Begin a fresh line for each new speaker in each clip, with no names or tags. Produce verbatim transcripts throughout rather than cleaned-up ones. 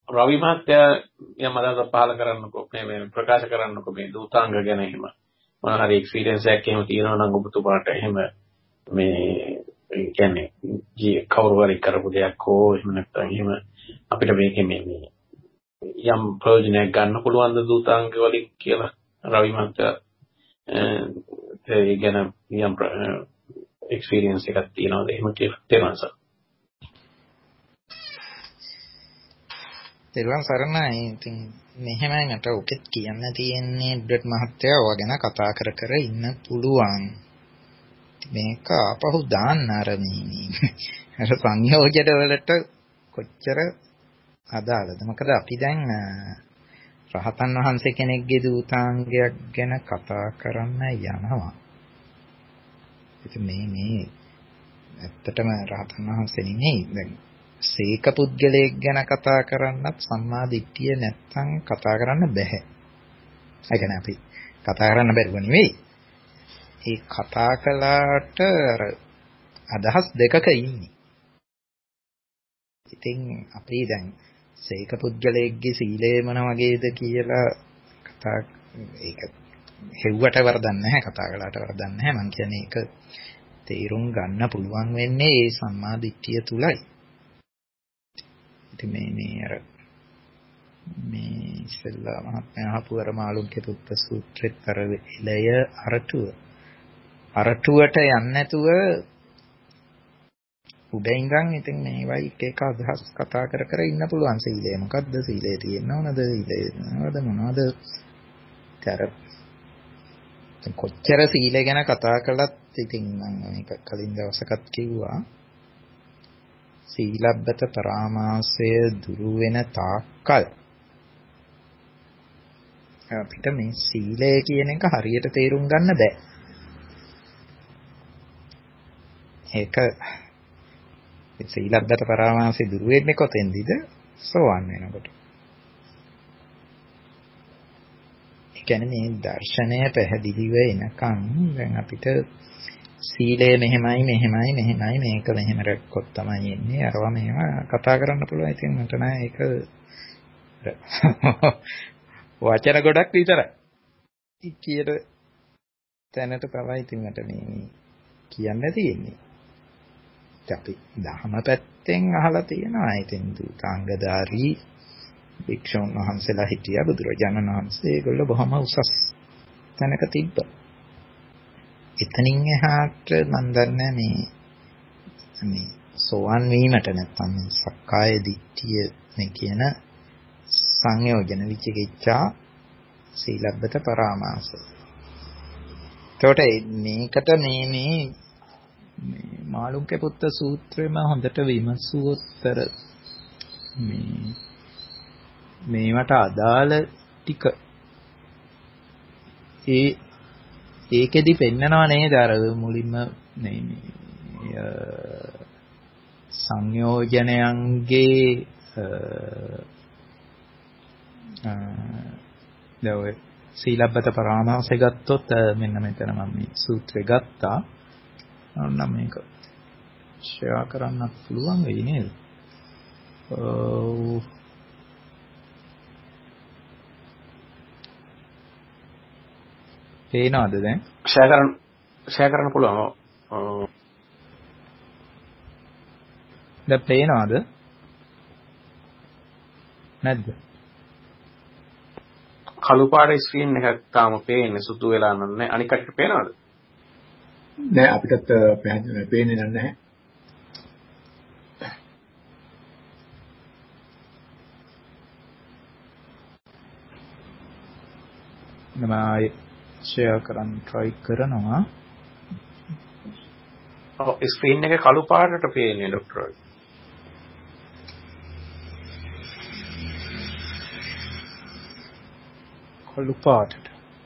රවි මහත්තයා යම් අදහසක් පහල කරන්නකෝ මේ මේ ප්‍රකාශ කරන්නකෝ මේ දූතාංග ගැන එහෙම මොන හරි එක්ස්පීරියන්ස් එකක් එහෙම තියෙනවා නම් ඔබතුමාට එහෙම මේ කියන්නේ කවුරු හරි කරපු දෙයක් හෝ එහෙම නැත්නම් එහෙම අපිට මේකේ මේ මේ යම් ප්‍රයෝජනයක් ගන්න පුළුවන් ද දූතාංග වලින් කියලා රවි මහත්තයා ඒ ගැන යම් එක්ස්පීරියන්ස් එකක් තියෙනවද එහෙම කියලා තේරුම්ස
තේරුම් සරණයි. ඉතින් මෙහෙමයි මට ඔකෙත් කියන්න තියෙන්නේ ඩොට් මහත්තයා ඔය ගැන කතා කර කර ඉන්න පුළුවන්. මේක අපහු දාන්න අර මේ අර සංයෝජන වලට කොච්චර අදාළද? මොකද අපි දැන් රහතන් වහන්සේ කෙනෙක්ගේ දූතාංගයක් ගැන කතා කරන්න යනවා. ඉතින් මේ මේ ඇත්තටම රහතන් වහන්සේ නෙමෙයි. දැන් සීක පුද්ගලයෙක් ගැන කතා කරන්නත් සම්මා දිට්ඨිය නැත්තම් කතා කරන්න බෑ. ඒ කියන්නේ අපි කතා කරන්න බැරුව නෙවෙයි. ඒ කතා කළාට අදහස් දෙකක ඉන්නේ. ඉතින් අපි දැන් සීක පුද්ගලයෙක්ගේ සීලය මොන වගේද කියලා කතා ඒක හෙව්වට වරදක් නැහැ කතා කළාට වරදක් නැහැ. මම කියන්නේ ඒක තේරුම් ගන්න පුළුවන් වෙන්නේ ඒ සම්මා දිට්ඨිය තුලයි. මේ මේ අර මේ ඉස්සෙල්ලා මහත්මයා අහපු අර මාළුන්ගේ පුත්ත සූත්‍රෙත් අර එළය අරටුව අරටුවට යන්නේ නැතුව උඩ ඉඳන් ඉතින් මේවයි එක එක අදහස් කතා කර කර ඉන්න පුළුවන්. සීලය මොකද්ද? සීලය තියෙනවද? සීලය නේද මොනවද? කර කොච්චර සීලය ගැන කතා කළත් ඉතින් මම මේක කලින් දවසකත් කිව්වා. සීලබ්බත පරාමාසය දුරු වෙන තාක්කල් අපිට මේ සීලය කියන එක හරියට තේරුම් ගන්න බෑ. ඒක සීලබ්බත පරාමාසය දුරු වෙන්නේ කොතෙන්දද? සෝවන් වෙනකොට. ඒ කියන්නේ මේ දර්ශනය පැහැදිලිව එනකන් දැන් අපිට සීලය මෙහෙමයි මෙහෙමයි මෙහෙමයි මේක මෙහෙම රැක්කොත් තමයි එන්නේ අරවා මේවා කතා කරන්න පුළුවන්. ඉතින් මට නෑ ඒක වචන ගොඩක් විතරයි කියන තැනට තමයි ඉතින් මට මේ කියන්න තියෙන්නේ. අපි දහම පැත්තෙන් අහලා තියෙනවා. ඉතින් දූතාංගධාරී භික්ෂුන් වහන්සේලා හිටියා. බුදුරජාණන් වහන්සේ ඒගොල්ලෝ බොහොම උසස් තැනක තිබ්බා. එතනින් එහාට මම දන්නේ මේ මේ සෝවන් වීමට නැත්නම් සක්කාය දිට්ඨිය මේ කියන සංයෝජන විචිකිච්ඡා සීලබ්බත පරාමාස. ඒකට මේකට මේ මේ මාළුන්ගේ පුත්ත සූත්‍රෙම හොඳට විමසුවොත්තර මේ මේවට අදාළ ටික ඒ ඒකෙදි පෙන්නනවා නේද අර මුලින්ම මේ මේ සංයෝජනයන්ගේ දවයි සීලබ්බත පරාමාසය ගත්තොත් මෙන්න මෙතන මම මේ සූත්‍රය ගත්තා. අන්න මේක ෂෙයා කරන්නත් පුළුවන් වෙයි නේද? ඔව් පේනවද දැන්?
ෂෙයා කරන්න ෂෙයා කරන්න පුළුවන්. ඔව්.
දැන් පේනවද? නැද්ද?
කළු පාට ස්ක්‍රීන් එකක් තාම පේන්නේ සුදු වෙලා නැහැ. අනික එකට පේනවද?
නෑ අපිටත් පේන්නේ නැහැ.
මම ෂෙයා කරන්න try කරනවා.
ඔව් ස්ක්‍රීන් එක කළු පාටට පේන්නේ ડોක්ටර්.
කළු පාටට.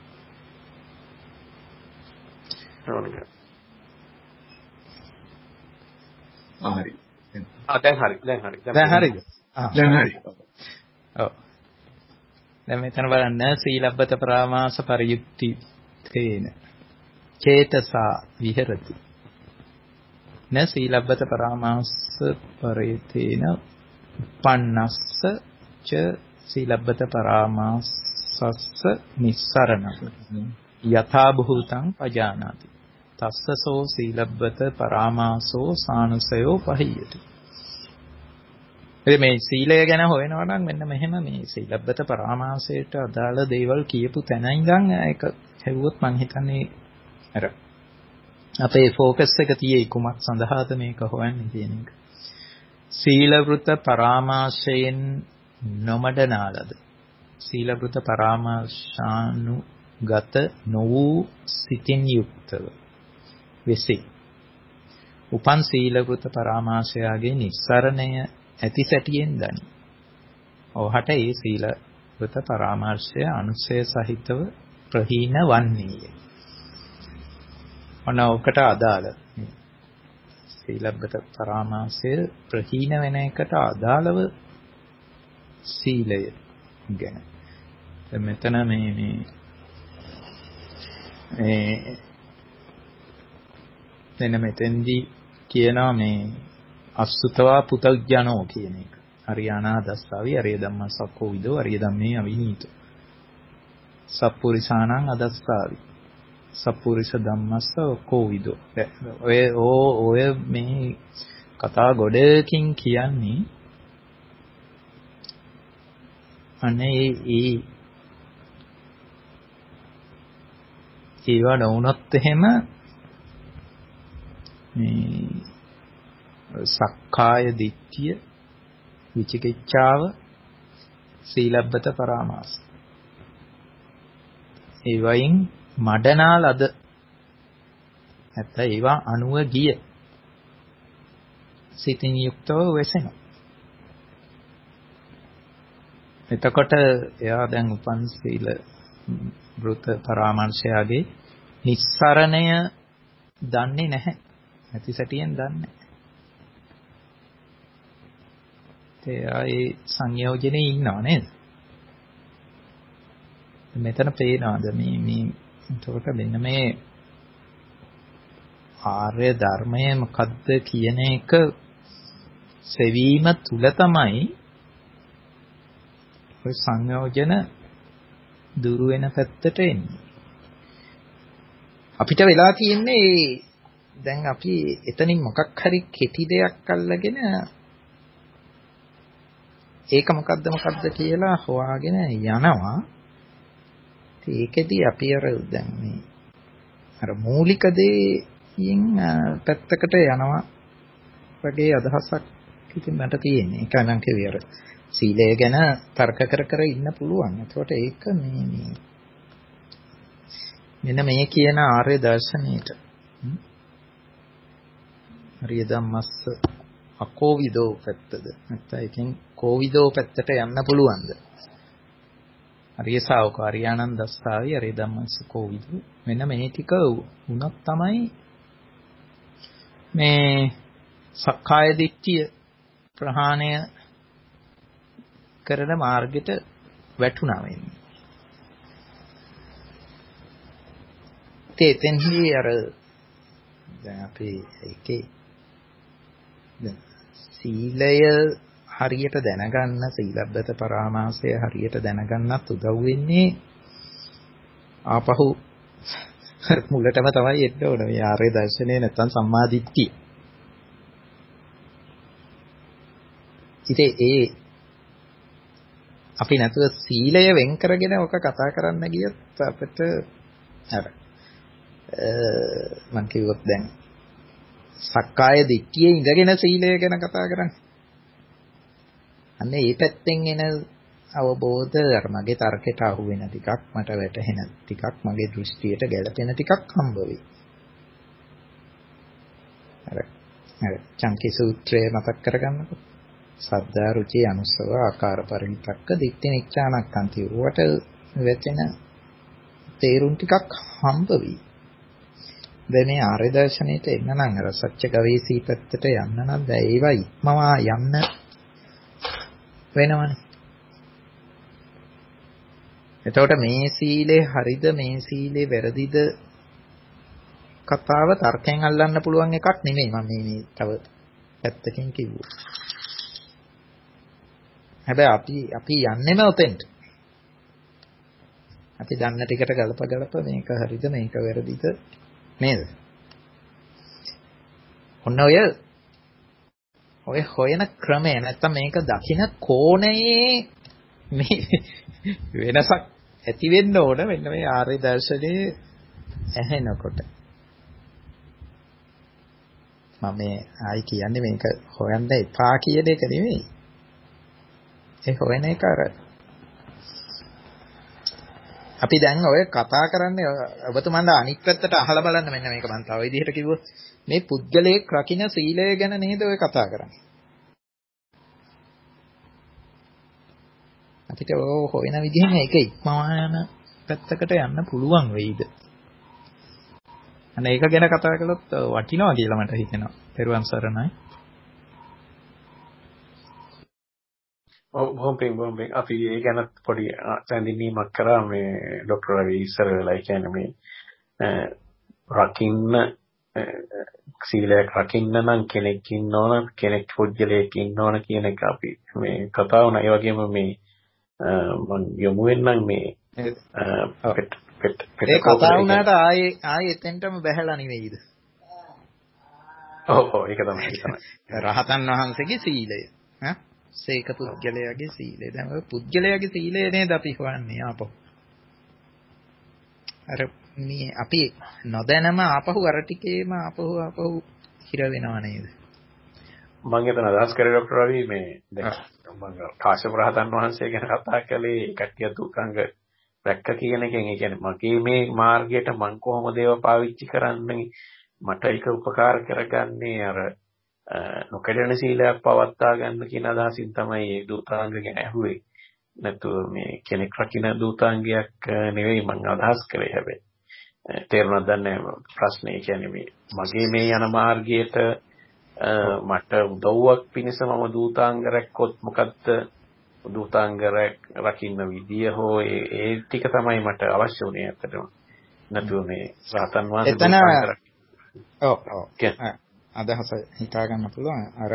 ආ හරි.
ආ දැන් හරි. දැන් හරි.
දැන් හරිද?
ආ දැන් හරි.
ඔව්. දැන් මෙතන බලන්න සීලබ්බත පරාමාස පරියුක්ති තේන චේතසා විහෙරති න සීලබ්බත පරාමාස පරිතේන පන්නස්ස ච සීලබ්බත පරාමාසස්ස නිස්සරණ යථා භූතං පජානාති තස්සසෝ සීලබ්බත පරාමාසෝ සානුසයෝ පහියති. මේ සීලය ගැන හොයනවා නම් මෙන්න මෙහෙම මේ සීලබ්බත පරාමාසයට අදාළ දේවල් කියපු තැන ඉඳන් ඒක හෙව්වොත් මං හිතන්නේ අර අපේ ફોකස් එක තියෙයි කුමක් සඳහාද මේක හොයන්නේ කියන එක. සීලවෘත පරාමාශයෙන් නොමඩනාලද සීලවෘත පරාමාශානුගත නොවූ සිතින් යුක්තව වෙසි. උපන් සීලවෘත පරාමාශයාගේ නිස්සරණය ඇති සැටියෙන් දනි. ඔහට ඒ සීලවෘත පරාමාශය අනුසය සහිතව ප්‍රහීන වන්නේය. ඔන්න ඔකට අදාළ සීලබ්බත පරාමාසය ප්‍රහීන වෙන එකට අදාළව සීලය ගැන. මෙතන මේ මේ මේ එන මෙතෙන්දී කියනවා මේ අසුතවා පුතග්ජනෝ කියන එක. අරියානා දස්සාවි අරිය ධම්ම සක්කෝ විදෝ අරිය ධම්මේ අවිනීතෝ. සප්පුරිසානං අදස්සාවි. සප්පුරිස ධම්මස්ස කෝවිදෝ. ඔය ඔය මේ කතා ගොඩකින් කියන්නේ අනේ ඒ ඒවා නොවුනොත් එහෙම මේ සක්කාය දිට්ඨිය විචිකිච්ඡාව සීලබ්බත පරාමාස ඒ වයින් මඩනා ලද නැත්නම් ඒවා අනුව ගිය සිතින් යුක්තව වෙසෙනවා. එතකොට එයා දැන් උපන් සීල වෘත පරාමාංශයගේ නිස්සරණය දන්නේ නැහැ. ඇති සැටියෙන් දන්නේ නැහැ. ඒ සංයෝජනේ ඉන්නව නේද? මෙතන පේනවාද මේ මේ එතකොට මෙන්න මේ ආර්ය ධර්මය මොකද්ද කියන එක සෙවීම තුල තමයි ඔය සංයෝජන දුරු වෙන පැත්තට එන්නේ. අපිට වෙලා තියෙන්නේ දැන් අපි එතනින් මොකක් හරි කෙටි දෙයක් අල්ලගෙන ඒක මොකද්ද මොකද්ද කියලා හොයාගෙන යනවා. ඒකෙදි අපි අර දැන් මේ අර මූලික දේකින් පැත්තකට යනවා වගේ අදහසක් ඉතින් මට තියෙන්නේ. ඒක නම් කිව්වේ අර සීලය ගැන තර්ක කර කර ඉන්න පුළුවන්. ඒකට ඒක මේ මේ මෙන්න මේ කියන ආර්ය දර්ශනයට හරිය ධම්මස්ස අකෝවිදෝ පැත්තද නැත්නම් එකෙන් කෝවිදෝ පැත්තට යන්න පුළුවන්ද? අරිය ශාවක අරියානන්ද දස්සාවි අරිය ධම්මස්ස කෝවිදෝ මෙන්න මේ ටික වුණොත් තමයි මේ සක්කාය දිට්ඨිය ප්‍රහාණය කරන මාර්ගයට වැටුණා වෙන්නේ. තේතෙන්හි අර දැන් අපි ඒකේ දැන් සීලය හරියට දැනගන්න සීලබ්බත පරාමාසය හරියට දැනගන්නත් උදව් වෙන්නේ ආපහු මුලටම තමයි එන්න ඕන මේ ආර්ය දර්ශනය නැත්නම් සම්මා දිට්ඨිය. ඉතින් ඒ අපි නැතුව සීලය වෙන් කරගෙන ඔක කතා කරන්න ගියොත් අපිට අර මම කිව්වොත් දැන් සක්කාය දිට්ඨියේ ඉඳගෙන සීලය ගැන කතා කරන්නේ. අන්න ඒ පැත්තෙන් එන අවබෝධ අර මගේ තර්කයට අහු වෙන ටිකක් මට වැටහෙන ටිකක් මගේ දෘෂ්ටියට ගැළපෙන ටිකක් හම්බ වෙයි. අර අර චංකි සූත්‍රය මතක් කරගන්නකො. සද්දා රුචි අනුස්සව ආකාර පරිවිතක්ක දිට්ඨි නිච්ඡානක්ඛන්ති. උවට වැටෙන තේරුම් ටිකක් හම්බ වෙයි. දැන් මේ ආර්ය දර්ශනයට එන්න නම් අර සත්‍ය ගවේෂී පැත්තට යන්න නම් දැන් ඒවා ඉක්මවා යන්න වෙනවනේ. එතකොට මේ සීලේ හරිද මේ සීලේ වැරදිද කතාව තර්කයෙන් අල්ලන්න පුළුවන් එකක් නෙමෙයි මම මේ තව පැත්තකින් කිව්වා. හැබැයි අපි අපි යන්නේම උතෙන්ට. අපි දන්න ටිකට ගලප ගලප මේක හරිද මේක වැරදිද නේද? ඔන්න ඔය ඔය හොයන ක්‍රමය නැත්තම් මේක දකින්න කෝණයේ මේ වෙනසක් ඇති වෙන්න ඕන මෙන්න මේ ආර්ය දර්ශනයේ ඇහෙනකොට. මම මේ ආයි කියන්නේ මේක හොයන්න එපා කියන එක නෙවෙයි. ඒ හොයන එක අර අපි දැන් ඔය කතා කරන්නේ ඔබතුමන්ට අනිත් පැත්තට අහලා බලන්න මෙන්න මේක මම තව විදිහට කිව්වොත් මේ පුද්ගලයේ රකින්න සීලය ගැන නේද ඔය කතා කරන්නේ. අපිට ඔය හොයන විදිහෙන් ඒක ඉක්මවාන පැත්තකට යන්න පුළුවන් වෙයිද? අන්න ඒක ගැන කතා කළොත් වටිනවා කියලා මට හිතෙනවා. පෙරුවන් සරණයි.
ඔව් බොහොම පිං බොහොම පිං අපි ඒ ගැන පොඩි සැඳින්වීමක් කරා මේ ડોક્ટર රවි ඉස්සර වෙලා කියන්නේ මේ රකින්න සීලයක් රකින්න නම් කෙනෙක් ඉන්න ඕන කෙනෙක් පුද්ගලයෙක් ඉන්න ඕන කියන එක අපි මේ කතා වුණා. ඒ වගේම මේ මම යමු වෙන්නම් මේ
ඒ කතා වුණාට ආයේ ආයේ එතෙන්ටම බැහැලා නෙවෙයිද?
ඔව් ඔව් ඒක තමයි ඒක තමයි.
රහතන් වහන්සේගේ සීලය. ඈ සේක පුද්ගලයාගේ සීලය. දැන් ඔය පුද්ගලයාගේ සීලය නේද අපි හොයන්නේ ආපහු. අර මේ අපි නොදැනම ආපහු අර ටිකේම ආපහු ආපහු හිර වෙනව නේද?
මම එතන අදහස් කරේ ડોક્ટર රවි මේ දැන් මම කාශ්‍යප රහතන් වහන්සේ ගැන කතා කළේ කට්ටිය දුක්ඛංග රැක්ක කියන එකෙන්. ඒ කියන්නේ මගේ මේ මාර්ගයට මම කොහොමද ඒව පාවිච්චි කරන්නේ මට ඒක උපකාර කරගන්නේ අර නොකඩන සීලයක් පවත්වා ගන්න කියන අදහසින් තමයි මේ දුතාංග ගැන ඇහුවේ. නැතුව මේ කෙනෙක් රකින්න දුතාංගයක් නෙවෙයි මම අදහස් කරේ. හැබැයි තේරුණාද නැහැ ප්‍රශ්නේ. කියන්නේ මේ මගේ මේ යන මාර්ගයට මට උදව්වක් පිණිස මම දුතාංග රැක්කොත් මොකද්ද දුතාංග රකින්න විදිය හෝ ඒ ටික තමයි මට අවශ්‍ය වුණේ ඇත්තටම. නැතුව මේ රහතන් වහන්සේ දුතාංග රැක්
ඔව් ඔව් අදහස හිතා ගන්න පුළුවන්. අර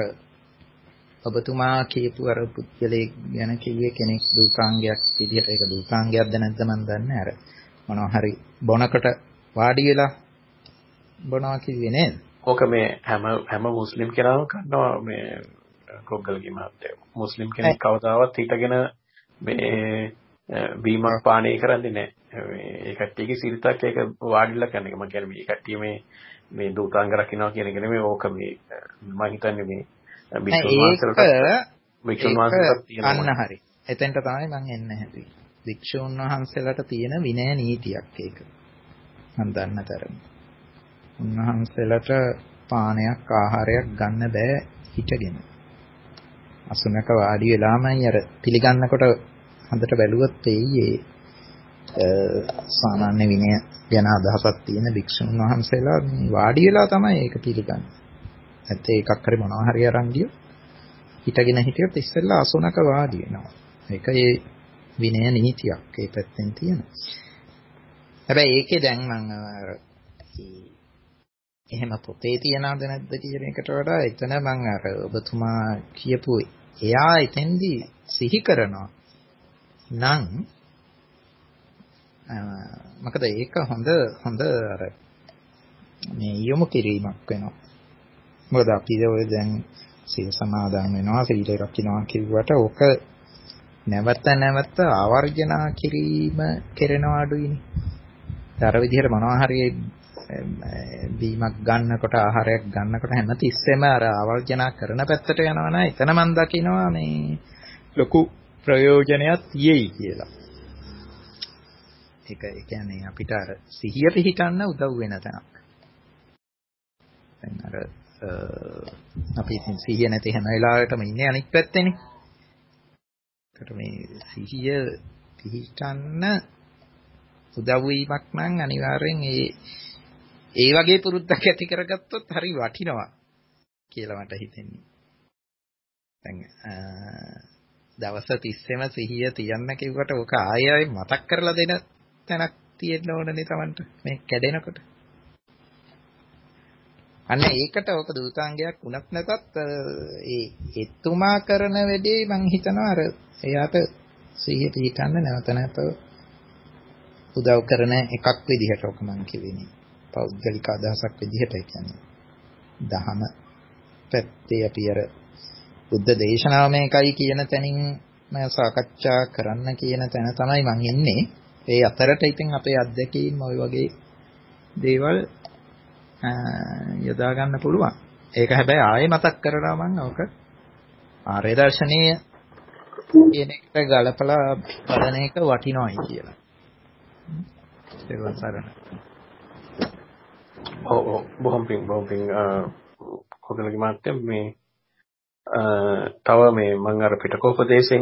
ඔබතුමා කියපු අර පුද්ගලයෙක් ගැන කිව්වේ කෙනෙක් දුතාංගයක් විදිහට. ඒක දුතාංගයක්ද නැද්ද මන් දන්නේ. අර මොනවා හරි බොනකට වාඩි වෙලා බොනවා කිව්වේ නේද?
ඕක මේ හැම හැම මුස්ලිම් කෙනාම කරනවා මේ කොග්ගලගේ මහත්තයා. මුස්ලිම් කෙනෙක් කවදාවත් හිටගෙන මේ බීමක් පානය කරන්නේ නැහැ. ඒ කට්ටියගේ සිරිතක් ඒක වාඩිලා කරන එක. මම කියන්නේ මේ කට්ටිය මේ මේ දුතාංග රකින්නවා කියන එක නෙමෙයි. ඕක මේ මම හිතන්නේ මේ භික්ෂුන් වහන්සේලාට තියෙනවා.
අන්න හරි. එතෙන්ට තමයි මම එන්න හැදුවේ. භික්ෂුන් වහන්සේලාට තියෙන විනය නීතියක් ඒක. මම දන්න තරම. උන්වහන්සේලාට පානයක් ආහාරයක් ගන්න බෑ හිටගෙන. අසුනක වාඩි වෙලාමයි අර පිළිගන්නකොට හොඳට බැලුවොත් තේයේ සාමාන්‍ය විනය ගැන අදහසක් තියෙන භික්ෂුන් වහන්සේලා වාඩි වෙලා තමයි ඒක පිළිගන්නේ. නැත්නම් එකක් හරි මොනවා හරි අරන් ගියොත් හිටගෙන හිටියොත් ඉස්සෙල්ලා අසුනක වාඩි වෙනවා. ඒක ඒ විනය නීතියක් ඒ පැත්තෙන් තියෙනවා. හැබැයි ඒකේ දැන් මම එහෙම පොතේ තියනවද නැද්ද කියන එකට වඩා එතන මම අර ඔබතුමා කියපු එයා එතෙන්දී සිහි කරනවා නම් මොකද ඒක හොඳ හොඳ අර මේ යොමු කිරීමක් වෙනවා. මොකද අපි ඔය දැන් සීල සමාදන් වෙනවා සීල රකින්නවා කිව්වට ඕක නැවත නැවත ආවර්ජනා කිරීම කරන අඩුයිනේ. අර විදිහට මොනවා හරි බීමක් ගන්නකොට ආහාරයක් ගන්නකොට හැම තිස්සෙම අර ආවර්ජනා කරන පැත්තට යනවා නේද? එතන මම දකිනවා මේ ලොකු ප්‍රයෝජනයක් තියෙයි කියලා. ඒක ඒ කියන්නේ අපිට අර සිහිය පිහිටන්න උදව් වෙන තැනක්. දැන් අර අපි ඉතින් සිහිය නැති හැම වෙලාවෙටම ඉන්නේ අනිත් පැත්තේනේ. ඒකට මේ සිහිය පිහිටන්න උදව් වීමක් නම් අනිවාර්යෙන් ඒ ඒ වගේ පුරුද්දක් ඇති කරගත්තොත් හරි වටිනවා කියලා මට හිතෙන්නේ. දැන් දවස් තිස්සෙම සිහිය තියන්න කිව්වට ඔක ආයෙ ආයෙ මතක් කරලා දෙන තැනක් තියෙන්න ඕනනේ Tamanට මේ කැඩෙනකොට. අන්න ඒකට ඔක දූතාංගයක් වුණත් නැතත් ඒ එතුමා කරන වැඩේ මං හිතනවා අර එයාට සිහිය පිහිටන්න නැවත නැවත උදව් කරන එකක් විදිහට ඔක මං කියවෙන්නේ. පෞද්ගලික අදහසක් විදිහට ඒ කියන්නේ. දහම පැත්තේ අපි අර බුද්ධ දේශනාව මේකයි කියන තැනින් මම සාකච්ඡා කරන්න කියන තැන තමයි මං ඉන්නේ. ඒ අතරට ඉතින් අපේ අත්දැකීම් ওই වගේ දේවල් යොදා ගන්න පුළුවන්. ඒක හැබැයි ආයෙ මතක් කරනවා මම ඕක ආර්ය දර්ශනීය කියන එකට ගලපලා බලන එක වටිනවයි කියලා. ඒක වසරණ.
ඔව් ඔව් බොහොම පිං බොහොම පිං කොතනක මාත්‍ය මේ තව මේ මම අර පිටකෝපදේශෙන්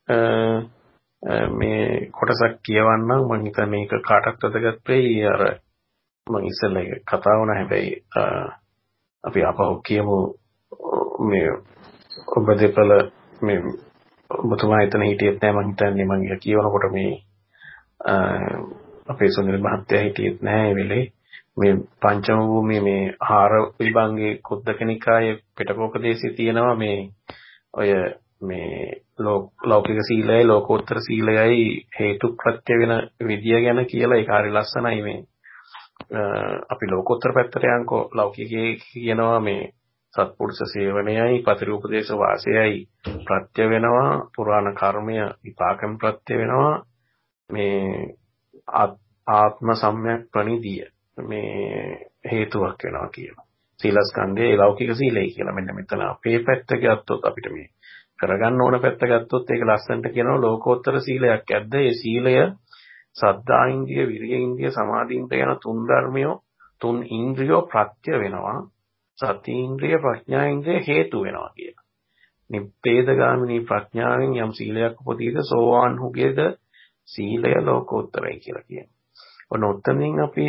මේ කොටසක් කියවන්නම්. මම හිතන්නේ මේක කාටත් වැදගත් වෙයි. අර මම ඉස්සෙල්ලා ඒක කතා වුණා. හැබැයි අපි අපහු කියමු මේ ඔබ දෙපළ මේ ඔබතුමා එතන හිටියෙත් නැහැ. මම හිතන්නේ මම ඒක කියවනකොට මේ අපේ සුනිල් මහත්තයා හිටියෙත් නැහැ ඒ වෙලේ. මේ පංචම භූමියේ මේ ආහාර විභාගයේ කුද්දකනිකායේ පිටකෝපදේශයේ තියෙනවා මේ ඔය මේ ලෞකික සීලයයි ලෝකෝත්තර සීලයයි හේතු ප්‍රත්‍ය වෙන විදිය ගැන කියලා ඒක හරි ලස්සනයි. මේ අපි ලෝකෝත්තර පැත්තට යනකෝ ලෞකිකයේ කියනවා මේ සත්පුරුෂ සේවනයයි පතිරූපදේශ වාසයයි ප්‍රත්‍ය වෙනවා, පුරාණ කර්මය විපාකම් ප්‍රත්‍ය වෙනවා, මේ ආත්ම සම්‍යක් ප්‍රණිදිය මේ හේතුවක් වෙනවා කියනවා. සීලස්කන්ධයේ ලෞකික සීලය කියලා. මෙන්න මෙතන අපේ පැත්ත ගත්තොත් අපිට මේ කරගන්න ඕන පැත්ත ගත්තොත් ඒක ලස්සනට කියනවා ලෝකෝත්තර සීලයක් ඇද්ද. ඒ සීලය සද්ධා ඉන්ද්‍රිය, විරිය ඉන්ද්‍රිය, සමාධි ඉන්ද්‍රිය යන තුන් ධර්මියෝ තුන් ඉන්ද්‍රියෝ ප්‍රත්‍ය වෙනවා. සති ඉන්ද්‍රිය, ප්‍රඥා ඉන්ද්‍රිය හේතු වෙනවා කියලා. නිබ්බේදගාමිනී ප්‍රඥාවෙන් යම් සීලයක් උපදීද සෝවාන් හුගේද සීලය ලෝකෝත්තරයි කියලා කියනවා. ඔන්න ඔතනින් අපි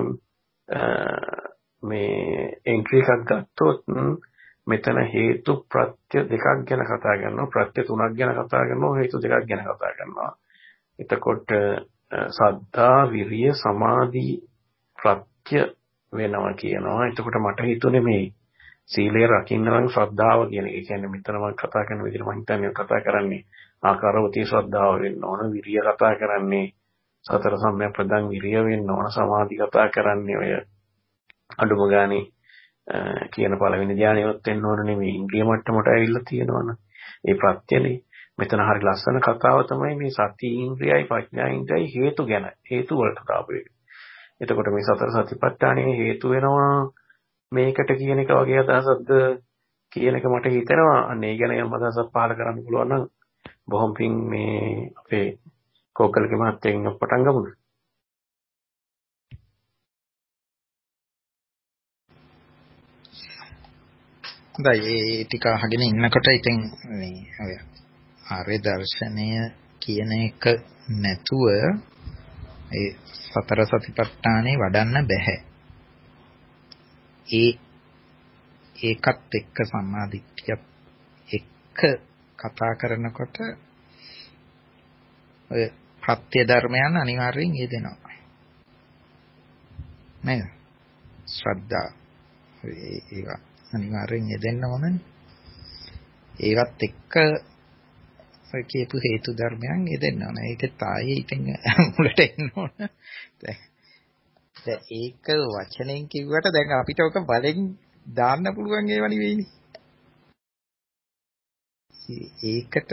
මේ එන්ට්‍රි එකක් ගත්තොත් මෙතන හේතු ප්‍රත්‍ය දෙකක් ගැන කතා කරනවා, ප්‍රත්‍ය තුනක් ගැන කතා කරනවා, හේතු දෙකක් ගැන කතා කරනවා. එතකොට සද්ධා, විරිය, සමාධි ප්‍රත්‍ය වෙනවා කියනවා. එතකොට මට හිතුනේ මේ සීලය රකින්න නම් ශ්‍රද්ධාව කියන එක. කියන්නේ මෙතන මම කතා කරන විදිහට මම හිතන්නේ කතා කරන්නේ ආකාරවතී ශ්‍රද්ධාව වෙන්න ඕන, විරිය කතා කරන්නේ සතර සම්‍යක් ප්‍රදාන් විරිය වෙන්න ඕන, සමාධි කතා කරන්නේ ඔය අඩුම ගානේ කියන පළවෙනි ධානයවත් වෙන්න ඕන නෙමෙයි, ඉන්ද්‍රිය මට්ටමට ඇවිල්ලා තියෙනවනේ. ඒ ප්‍රත්‍යනේ. මෙතන හරි ලස්සන කතාව තමයි මේ සති ඉන්ද්‍රියයි ප්‍රඥා ඉන්ද්‍රියයි හේතු ගැන. හේතු වලට දාපු එක. එතකොට මේ සතර සතිපට්ඨානයේ හේතු වෙනවා මේකට කියන එක වගේ අදහසක්ද කියන එක මට හිතෙනවා. අන්න ඒ ගැන යම් අදහසක් පහල කරන්න පුළුවන් නම් බොහොම පිං මේ අපේ කෝකල්ගේ මහත්තයෙන් පටන් ගමුද?
හොඳයි. ඒ ටික අහගෙන ඉන්නකොට ඉතින් මේ ඔය ආර්ය දර්ශනය කියන එක නැතුව ඒ සතර සතිපට්ඨානේ වඩන්න බෑ. ඒ ඒකත් එක්ක සම්මාදිට්ඨිය එක්ක කතා කරනකොට ඔය ප්‍රත්‍ය ධර්මයන් අනිවාර්යෙන් යෙදෙනවා. නේද? ශ්‍රද්ධා ඒක අනිවාර්යෙන් යෙදෙන්න ඕනනේ. ඒවත් එක්ක ඔය කියපු හේතු ධර්මයන් යෙදෙන්න ඕන. ඒකත් ආයේ ඉතින් මුලට එන්න ඕන. දැන් ඒක වචනෙන් කිව්වට දැන් අපිට ඔක බලෙන් දාන්න පුළුවන් ඒවා නෙවෙයිනේ. ඒකට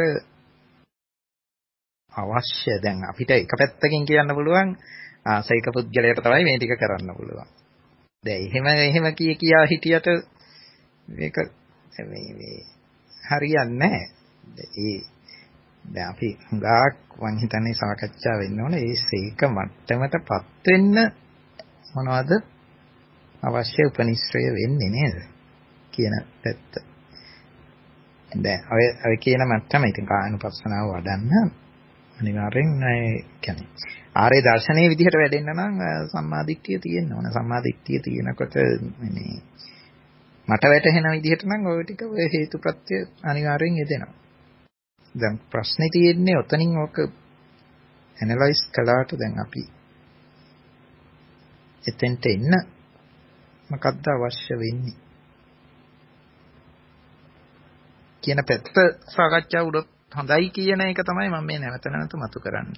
අවශ්‍ය දැන් අපිට එක පැත්තකින් කියන්න පුළුවන් ආසයික පුද්ගලයාට තමයි මේ ටික කරන්න පුළුවන්. දැන් එහෙම එහෙම කිය කියා හිටියට මේක මේ මේ හරියන්නේ නැහැ. ඒ දැන් අපි හුඟක් මං හිතන්නේ සාකච්ඡා වෙන්න ඕනේ ඒ සීක මට්ටමටපත් වෙන්න මොනවද අවශ්‍ය උපනිශ්‍රය වෙන්නේ නේද කියන පැත්ත. දැන් ඔය ඔය කියන මට්ටම ඉතින් කායනුපස්සනාව වඩන්න අනිවාර්යෙන් ඒ කියන්නේ ආර්ය දර්ශනයේ විදිහට වැඩෙන්න නම් සම්මාදිට්ඨිය තියෙන්න ඕන. සම්මාදිට්ඨිය තියෙනකොට මේ මට වැටහෙන විදිහට නම් ඔය ටික ඔය හේතුප්‍රත්‍ය අනිවාර්යෙන් යෙදෙනවා. දැන් ප්‍රශ්නේ තියෙන්නේ ඔතනින් ඕක ඇනලයිස් කළාට දැන් අපි එතෙන්ට එන්න මොකද්ද අවශ්‍ය වෙන්නේ කියන පැත්ත සාකච්ඡා උඩ හොඳයි කියන එක තමයි මම මේ නැවත නැවත මතු කරන්නේ.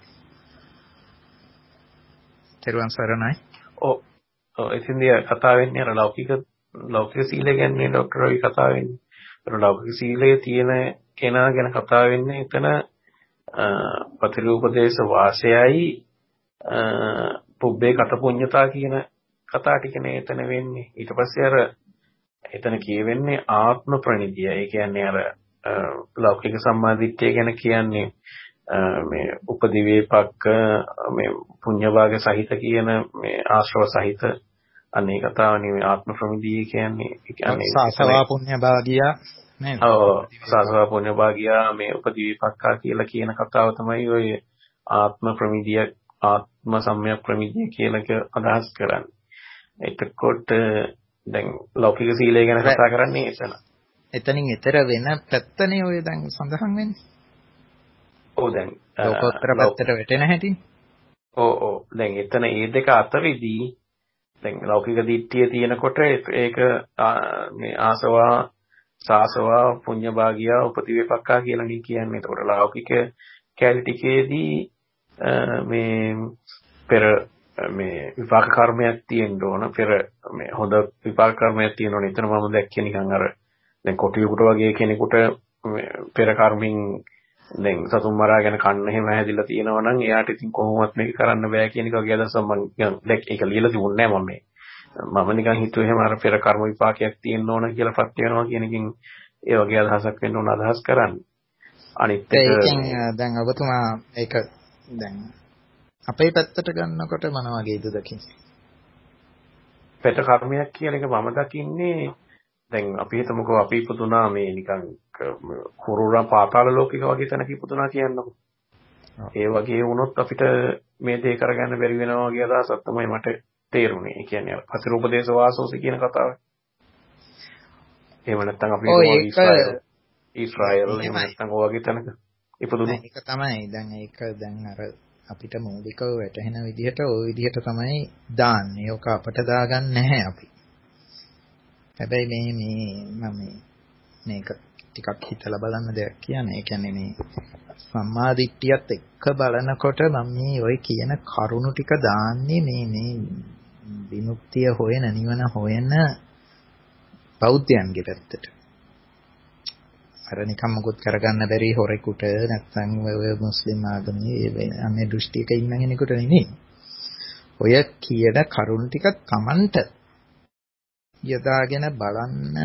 තෙරුවන් සරණයි.
ඔව්. ඔව් එතින්දී කතා වෙන්නේ අර ලෞකික ලෞකික සීලය ගැන ડોක්ටර් රවි කතා වෙන්නේ. අර ලෞකික සීලයේ තියෙන කෙනා ගැන කතා වෙන්නේ එතන පතිරූපදේශ වාසයයි පුබ්බේ කටපුඤ්ඤතා කියන කතා ටිකනේ එතන වෙන්නේ. ඊට පස්සේ අර එතන කියවෙන්නේ ආත්ම ප්‍රණිතිය. ඒ කියන්නේ අර ලෞකික සම්මාදිට්ඨිය ගැන කියන්නේ මේ උපදිවේපක්ක මේ පුඤ්ඤ භාග සහිත කියන මේ ආශ්‍රව සහිත අනේ කතාවනේ මේ ආත්ම ප්‍රණිතිය කියන්නේ. ඒ කියන්නේ
සාසවා පුඤ්ඤ භාගියා නේද?
ඔව් සාසවා පුඤ්ඤ භාගියා මේ උපදිවේපක්කා කියලා කියන කතාව තමයි ඔය ආත්ම ප්‍රණිතිය ආත්ම සම්‍යක් ප්‍රණිතිය කියලා අදහස් කරන්නේ. එතකොට දැන් ලෞකික සීලය ගැන කතා කරන්නේ එතන.
එතනින් ඈතර වෙන පැත්තනේ ඔය දැන් සඳහන් වෙන්නේ.
ඔව් දැන්
ලෝකෝත්තර පැත්තට වැටෙන හැටි.
ඔව් ඔව් දැන් එතන මේ දෙක අතරෙදී දැන් ලෞකික දිට්ඨිය තියෙනකොට ඒක මේ ආසවා සාසවා පුඤ්ඤ භාගියා උපතිවේපක්කා කියලා නේ කියන්නේ. ඒකට ලෞකික කැලිටිකේදී මේ පෙර මේ විපාක කර්මයක් තියෙන්න ඕන. පෙර මේ හොඳ විපාක කර්මයක් තියෙන්න ඕන. එතන මම දැක්කේ නිකන් අර දැන් කොටියෙකුට වගේ කෙනෙකුට පෙර කර්මින් දැන් සතුන් මරාගෙන කන්න එහෙම හැදිලා තියෙනවා නම් එයාට ඉතින් කොහොමවත් මේක කරන්න බෑ කියන එක වගේ අදහසක් මම දැක් ඒක ලියලා තිබුණේ නෑ මම මේ. මම නිකන් හිතුවේ එහෙම අර පෙර කර්ම විපාකයක් තියෙන්න ඕන කියලා පත් වෙනවා කියන එකකින් ඒ වගේ අදහසක් වෙන්න ඕන අදහස් කරන්නේ. අනිත් එක
දැන් ඔබතුමා ඒක දැන් අපේ පැත්තට ගන්නකොට මොන වගේද දකින්නේ?
පෙර කර්මයක් කියන එක මම දකින්නේ දැන් අපි හිතමුකෝ අපි ඉපදුනා මේ නිකන් කුරුරා පාතාල ලෝකික වගේ තැනක ඉපදුනා කියන්නකො. ඒ වගේ වුණොත් අපිට මේ දේ කරගන්න බැරි වෙනවා වගේ අදහසක් තමයි මට තේරුනේ. ඒ කියන්නේ පතිරූපදේශ වාසෝසි කියන කතාව. එහෙම නැත්නම් අපි ඊශ්‍රායල් ඊශ්‍රායල් එහෙම නැත්නම් ඔය වගේ තැනක ඉපදුනේ.
ඒක තමයි දැන් ඒක දැන් අර අපිට මූලිකව වැටහෙන විදිහට ওই විදිහට තමයි දාන්නේ. ඔක අපට දාගන්න නැහැ අපි. හැබැයි මේ මේ මම මේක ටිකක් හිතලා බලන්න දෙයක් කියන්නේ. ඒ කියන්නේ මේ සම්මාදිට්ඨියත් එක්ක බලනකොට මම මේ ඔය කියන කරුණු ටික දාන්නේ මේ මේ විමුක්තිය හොයන නිවන හොයන බෞද්ධයන්ගේ පැත්තට. අර නිකම් මොකොත් කරගන්න බැරි හොරෙකුට නැත්නම් ඔය මුස්ලිම් ආගමේ අනේ දෘෂ්ටියක ඉන්න කෙනෙකුට නෙමෙයි. ඔය කියන කරුණු ටික Tamanට යදාගෙන බලන්න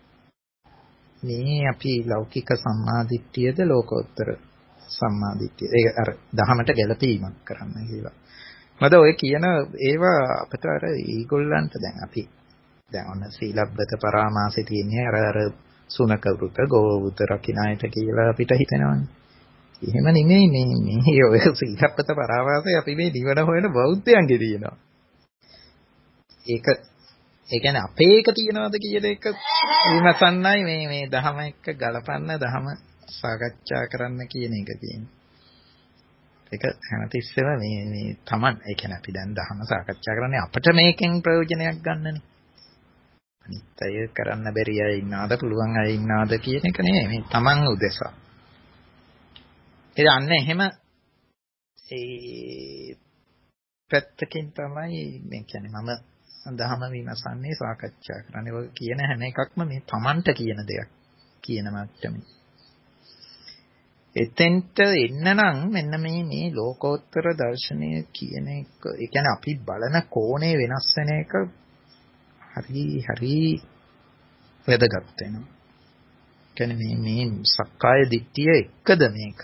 මේ අපි ලෞකික සම්මාදිට්ඨියද ලෝකෝත්තර සම්මාදිට්ඨිය. ඒක අර දහමට ගැළපීමක් කරන්න කියලා. මොකද ඔය කියන ඒවා අපිට අර ඊගොල්ලන්ට දැන් අපි දැන් ඔන්න සීලබ්බත පරාමාසෙ තියෙන්නේ අර අර සුනක වෘත ගෝවෘත රකින්නයිට කියලා අපිට හිතෙනවනේ. එහෙම නෙමෙයි මේ මේ ඔය සීලබ්බත පරාමාසෙ අපි මේ නිවන හොයන බෞද්ධයන්ගේ තියෙනවා. ඒක ඒ කියන්නේ අපේ එක තියනවාද කියන එක විමසන්නයි මේ මේ දහම එක්ක ගලපන්න දහම සාකච්ඡා කරන්න කියන එක තියෙන්නේ. ඒක හැමතිස්සෙම මේ මේ Taman ඒ කියන්නේ අපි දැන් දහම සාකච්ඡා කරන්නේ අපිට මේකෙන් ප්‍රයෝජනයක් ගන්නනේ. අනිත් අය කරන්න බැරි අය ඉන්නාද පුළුවන් අය ඉන්නාද කියන එක නෙමෙයි මේ Taman උදෙසා. ඒ දන්නේ එහෙම ඒ පැත්තකින් තමයි මේ කියන්නේ මම දහම විමසන්නේ සාකච්ඡා කරන්නේ. ඔය කියන හැම එකක්ම මේ Tamanට කියන දෙයක් කියන මට්ටමේ. එතෙන්ට එන්න නම් මෙන්න මේ මේ ලෝකෝත්තර දර්ශනය කියන එක ඒ කියන්නේ අපි බලන කෝණේ වෙනස් වෙන එක හරි හරි වැදගත් වෙනවා. කියන්නේ මේ මේ සක්කාය දිට්ඨිය එකද මේක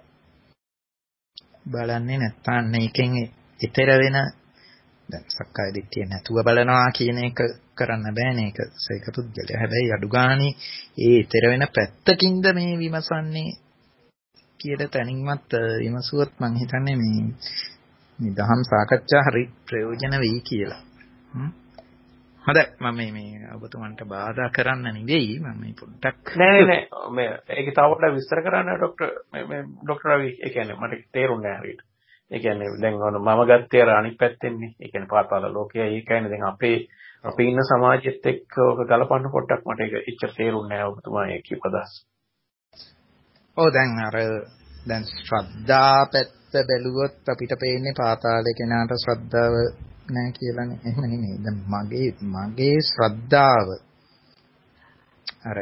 බලන්නේ නැත්නම් මේකෙන් ඊතර වෙන දැන් සක්කාය දිට්ඨිය නැතුව බලනවා කියන එක කරන්න බෑනේ. ඒක සේක පුද්ගලයා. හැබැයි අඩු ගානේ ඒ ඊතර වෙන පැත්තකින්ද මේ විමසන්නේ කියලා තනින්වත් විමසුවොත් මම හිතන්නේ මේ මේ දහම් සාකච්ඡා හරි ප්‍රයෝජන වෙයි කියලා. හොඳයි මම මේ මේ ඔබතුමන්ට බාධා කරන්න නෙවෙයි මම මේ පොඩ්ඩක්
නෑ නෑ මේ ඒක තව පොඩ්ඩක් විස්තර කරන්න ડોක්ටර් මේ ડોක්ටර් රවි ඒ කියන්නේ මට තේරුන්නේ නැහැ හරියට. ඒ කියන්නේ දැන් ඔන්න මම ගත්තේ අර අනිත් පැත්තෙන්නේ. ඒ කියන්නේ පාතාල ලෝකය ඒ කියන්නේ දැන් අපේ අපි ඉන්න සමාජෙත් එක්ක ඔක ගලපන්න පොඩ්ඩක් මට ඒක එච්චර තේරුන්නේ නැහැ ඔබතුමා ඒ කියපු අදහස්.
ඔව් දැන් අර දැන් ශ්‍රද්ධා පැත්ත බැලුවොත් අපිට පේන්නේ පාතාලේ කෙනාට ශ්‍රද්ධාව නැහැ කියලානේ. එහෙම නෙමෙයි. දැන් මගේ මගේ ශ්‍රද්ධාව අර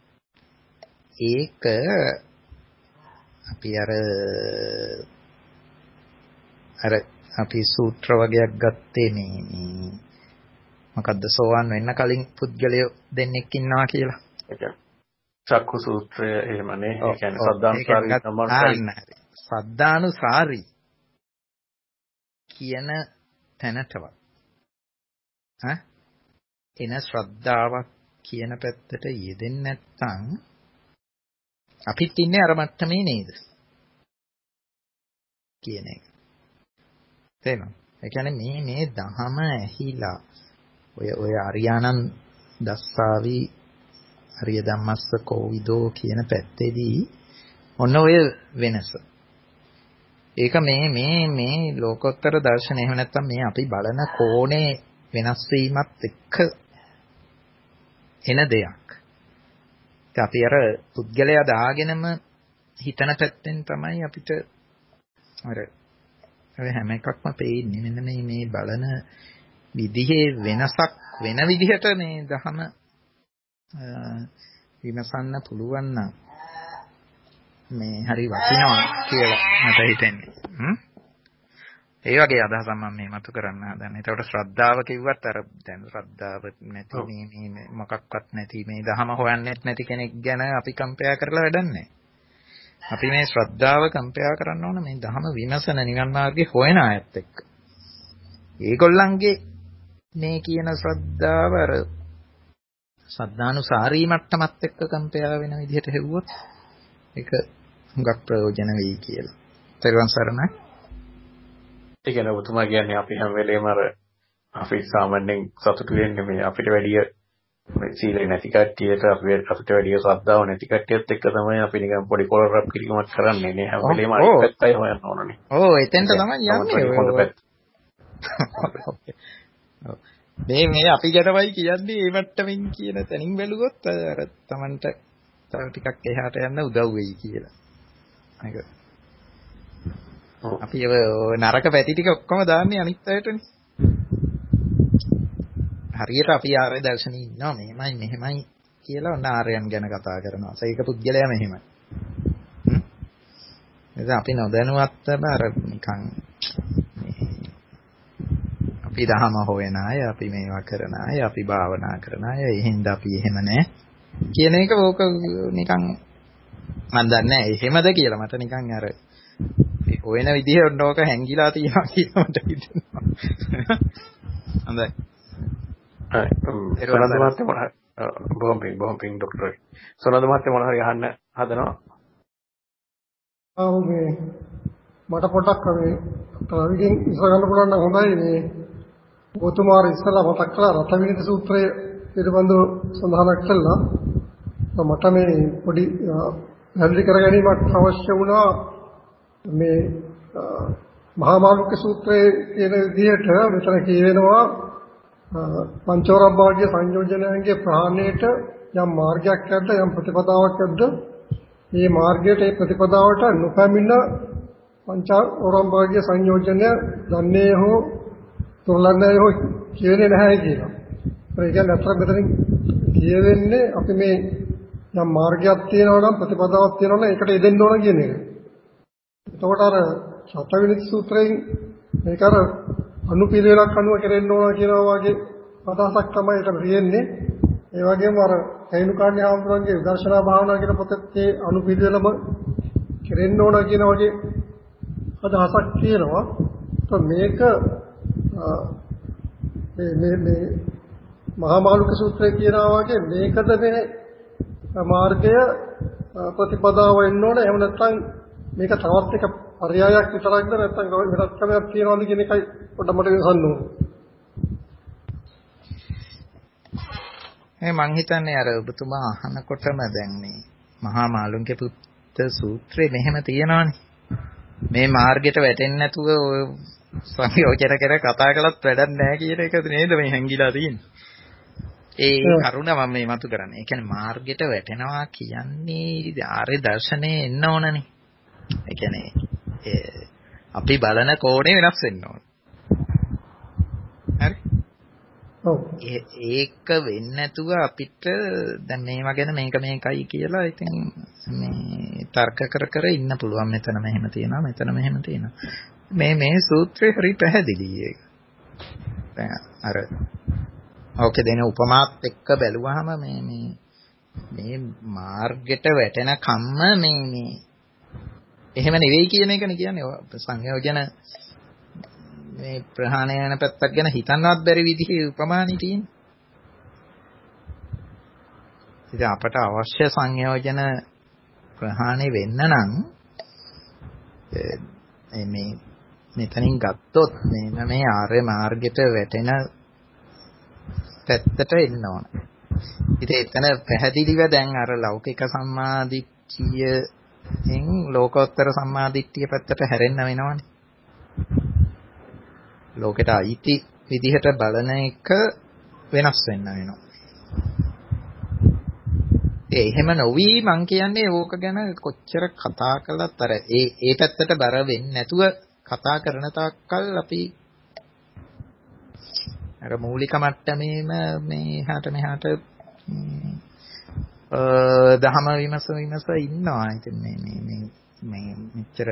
ඒක අපි අර අර අපි සූත්‍ර වගේක් ගත්තේ මේ මේ මොකද්ද සෝවන් වෙන්න කලින් පුද්ගලයෝ දෙන්නෙක් ඉන්නවා කියලා.
ඒක චක්කු සූත්‍රය එහෙමනේ. ඒ කියන්නේ සද්ධානුසාරී සම්මානසාරී
සද්ධානුසාරී කියන තැනටවත් ඈ එන ශ්‍රද්ධාවක් කියන පැත්තට යෙදෙන්නේ නැත්නම් අපිත් ඉන්නේ අර මට්ටමේ නේද කියන එක. තේරෙනවද? ඒ කියන්නේ මේ මේ දහම ඇහිලා ඔය ඔය අරියානන් දස්සාවි අරිය ධම්මස්ස කෝවිදෝ කියන පැත්තේදී ඔන්න ඔය වෙනස. ඒක මේ මේ මේ ලෝකෝත්තර දර්ශනය එහෙම නැත්නම් මේ අපි බලන කෝණේ වෙනස් වීමත් එක්ක එන දෙයක්. ඒක අපි අර පුද්ගලයා දාගෙනම හිතන පැත්තෙන් තමයි අපිට අර ඔය හැම එකක්ම පේන්නේ. මෙන්න මේ මේ බලන විදිහේ වෙනසක් වෙන විදිහට මේ දහම විමසන්න පුළුවන් නම් මේ හරි වටිනවා කියලා මට හිතෙන්නේ. හ්ම්. ඒ වගේ අදහසක් මම මේ මතු කරන්න හදන්නේ. ඒකට ශ්‍රද්ධාව කිව්වත් අර දැන් ශ්‍රද්ධාව නැති මේ මේ මොකක්වත් නැති මේ දහම හොයන්නෙත් නැති කෙනෙක් ගැන අපි කම්පයා කරලා වැඩක් නැහැ. අපි මේ ශ්‍රද්ධාව කම්පයා කරන්න ඕන මේ දහම විමසන නිවන් මාර්ගේ හොයන අයත් එක්ක. ඒගොල්ලන්ගේ මේ කියන ශ්‍රද්ධාව අර සද්ධානුසාරී මට්ටමත් එක්ක කම්පයා වෙන විදිහට හෙව්වොත් ඒක හුඟක් ප්‍රයෝජන වෙයි කියලා. තේරුම් සරණයි.
ඒ කියන්නේ ඔබතුමා කියන්නේ අපි හැම වෙලේම අර අපි සාමාන්‍යයෙන් සතුටු වෙන්නේ මේ අපිට වැඩිය මේ සීලේ නැති කට්ටියට අපි අපිට වැඩිය ශ්‍රද්ධාව නැති කට්ටියත් එක්ක තමයි අපි නිකන් පොඩි කොලරප් කිරීමක් කරන්නේ නේ හැම වෙලේම අනිත් පැත්තයි හොයන්න ඕනනේ.
ඔව් එතෙන්ට තමයි යන්නේ. මේ මේ අපි ගැනමයි කියන්නේ මේ මට්ටමින් කියන තැනින් බැලුවොත් අර Tamanට තව ටිකක් එහාට යන්න උදව් වෙයි කියලා. ඒක. අපි ඔය නරක පැති ටික ඔක්කොම දාන්නේ අනිත් අයටනේ. හරියට අපි ආර්ය දර්ශනයේ ඉන්නවා මෙහෙමයි මෙහෙමයි කියලා ඔන්න ආර්යයන් ගැන කතා කරනවා. ඒක පුද්ගලයා මෙහෙමයි. හ්ම්. එතන අපි නොදැනුවත්වම අර නිකන් අපි දහම හොයන අය, අපි මේවා කරන අය, අපි භාවනා කරන අය, ඒ හින්දා අපි එහෙම නැහැ කියන එක ඕක නිකන් මම දන්නේ නැහැ එහෙමද කියලා මට නිකන් අර හොයන විදිහ ඔන්න ඕක හැංගිලා තියෙනවා කියලා මට හිතෙනවා. හොඳයි.
හරි. සනන්ද මහත්තයා මොන බොහොම පිං බොහොම පිං ડોක්ටර්. සනන්ද මහත්තයා මොන හරි අහන්න හදනවා.
ආ මේ මට පොඩක් මේ රවිගෙන් ඉස්සර ගන්න පුළුවන් නම් හොඳයි මේ ඔතුමාර ඉස්සලා මතක් කළා රතවිනිත සූත්‍රය පිළිබඳව සඳහනක් කළා. මට මේ පොඩි පැහැදිලි කර ගැනීමක් අවශ්‍ය වුණා මේ මහා මාළුක්‍ය සූත්‍රයේ තියෙන විදිහට මෙතන කියවෙනවා පංචෝරබ්බාග්‍ය සංයෝජනයන්ගේ ප්‍රහාණයට යම් මාර්ගයක් ඇද්ද යම් ප්‍රතිපදාවක් ඇද්ද මේ මාර්ගයට ඒ ප්‍රතිපදාවට නොපැමිණ පංචෝරබ්බාග්‍ය සංයෝජනය දන්නේ හෝ තුරලන්නේ හෝ කියන්නේ නැහැ කියලා. ඒ කියන්නේ අතර මෙතනින් කියවෙන්නේ අපි මේ යම් මාර්ගයක් තියෙනවා නම් ප්‍රතිපදාවක් තියෙනවා නම් ඒකට යෙදෙන්න ඕන කියන එක. එතකොට අර සතවිනිත් සූත්‍රයෙන් මේක අර අනුපිළිවෙලක් අනුව කෙරෙන්න ඕන කියනවා වගේ අදහසක් තමයි ඒකට තියෙන්නේ. ඒ වගේම අර හේනුකාණ්‍ය හාමුදුරන්ගේ විදර්ශනා භාවනා කියන පොතේ අනුපිළිවෙලම කෙරෙන්න ඕන කියන වගේ අදහසක් තියෙනවා. તો මේක මේ මේ මේ මහා මාළුක්‍ය සූත්‍රයේ කියනවා වගේ මේකද මේ මාර්ගය ප්‍රතිපදාව වෙන්න ඕන. එහෙම නැත්නම් මේක තවත් එක පරයයක් විතරක්ද නැත්නම් වෙනස් ක්‍රමයක් තියනවද කියන එකයි පොඩ්ඩක් මට විසඳන්න ඕන.
ඒ මං හිතන්නේ අර ඔබතුමා අහනකොටම දැන් මේ මහා මාළුක්‍ය පුත්ත සූත්‍රයේ මෙහෙම තියෙනවානේ. මේ මාර්ගයට වැටෙන්නේ නැතුව සංයෝජන කර කතා කළත් වැඩක් නැහැ කියන එක නේද මේ හැංගිලා තියෙන්නේ. ඒ කරුණ මම මේ මතු කරන්නේ. ඒ කියන්නේ මාර්ගයට වැටෙනවා කියන්නේ ආර්ය දර්ශනේ එන්න ඕනනේ. ඒ කියන්නේ අපි බලන කෝණය වෙනස් වෙන්න ඕන. හරි? ඔව්. ඒක වෙන්නේ නැතුව අපිට දැන් මේවා ගැන මේක මේකයි කියලා ඉතින් මේ තර්ක කර කර ඉන්න පුළුවන්. මෙතන මෙහෙම තියෙනවා, මෙතන මෙහෙම තියෙනවා. මේ මේ සූත්‍රේ හරි පැහැදිලි ඒක. දැන් අර ඕකේ දෙන උපමාත් එක්ක බැලුවාම මේ මේ මේ මාර්ගයට වැටෙන කම්ම මේ මේ එහෙම නෙවෙයි කියන එකනේ කියන්නේ. සංයෝජන මේ ප්‍රහාණය යන පැත්තක් ගැන හිතන්නවත් බැරි විදිහේ උපමානි තියෙන්නේ. ඉතින් අපට අවශ්‍ය සංයෝජන ප්‍රහාණය වෙන්න නම් මේ මෙතනින් ගත්තොත් මේ මේ ආර්ය මාර්ගයට වැටෙන පැත්තට එන්න ඕන. ඉතින් එතන පැහැදිලිව දැන් අර ලෞකික සම්මාදිට්ඨියෙන් ලෝකෝත්තර සම්මාදිට්ඨිය පැත්තට හැරෙන්න වෙනවනේ. ලෝකෙට අයිති විදිහට බලන එක වෙනස් වෙන්න වෙනවා. ඒ එහෙම නොවි මං කියන්නේ ඕක ගැන කොච්චර කතා කළත් අර ඒ ඒ පැත්තට බර වෙන්නේ නැතුව කතා කරන තාක්කල් අපි අර මූලික මට්ටමේම මේහාට මෙහාට දහම විමස විමස ඉන්නවා. ඉතින් මේ මේ මේ මේ මෙච්චර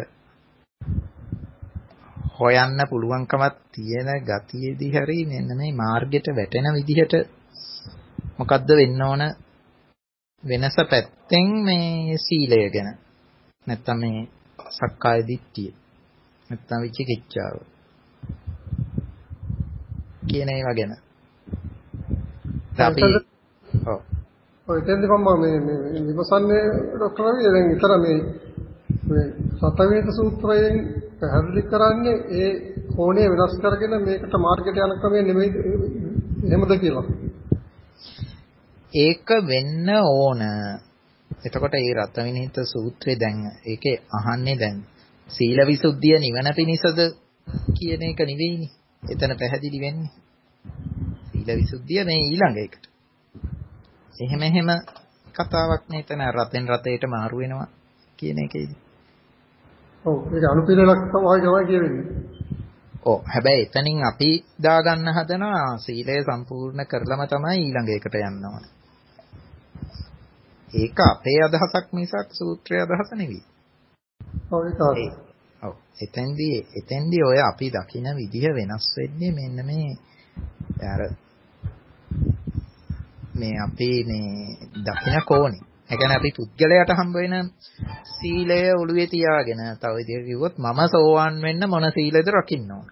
හොයන්න පුළුවන්කමක් තියෙන ගතියේදී හරි මෙන්න මේ මාර්ගයට වැටෙන විදිහට මොකද්ද වෙන්න ඕන වෙනස පැත්තෙන් මේ සීලය ගැන නැත්තම් මේ සක්කාය දිට්ඨිය නැත්තම් විචිකිච්ඡාව කියන ඒවා ගැන අපි ඔව්
ඔය දෙන්නේ මම මේ මේ විමසන්නේ ડોක්ටර් රවි දැන් විතර මේ මේ සතවේද සූත්‍රයෙන් පැහැදිලි කරන්නේ ඒ කෝණය වෙනස් කරගෙන මේකට මාර්ගයට යන ක්‍රමය නෙමෙයි එහෙමද කියලා.
ඒක වෙන්න ඕන. එතකොට මේ රතවිනිත සූත්‍රය දැන් ඒකේ අහන්නේ දැන් සීල විසුද්ධිය නිවන පිණිසද කියන එක නෙවෙයිනේ. එතන පැහැදිලි වෙන්නේ. සීල විසුද්ධිය මේ ඊළඟ එකට. එහෙම එහෙම කතාවක් නේ එතන රතෙන් රතේට මාරු වෙනවා කියන එකේදී.
ඔව් ඒක අනුපිළිවෙලක් තමයි තමයි කියන්නේ.
ඔව් හැබැයි එතනින් අපි දාගන්න හදනවා සීලය සම්පූර්ණ කරලම තමයි ඊළඟ එකට යන්න ඕන. ඒක අපේ අදහසක් මිසක් සූත්‍රයේ අදහස නෙවෙයි.
ඔව් ඒක.
ඔව් එතෙන්දී එතෙන්දී ඔය අපි දකින විදිහ වෙනස් වෙන්නේ මෙන්න මේ අර මේ අපි මේ දකින කෝණේ. ඒ කියන්නේ අපි පුද්ගලයාට හම්බ වෙන සීලය ඔළුවේ තියාගෙන තව විදිහට කිව්වොත් මම සෝවාන් වෙන්න මොන සීලද රකින්න ඕන.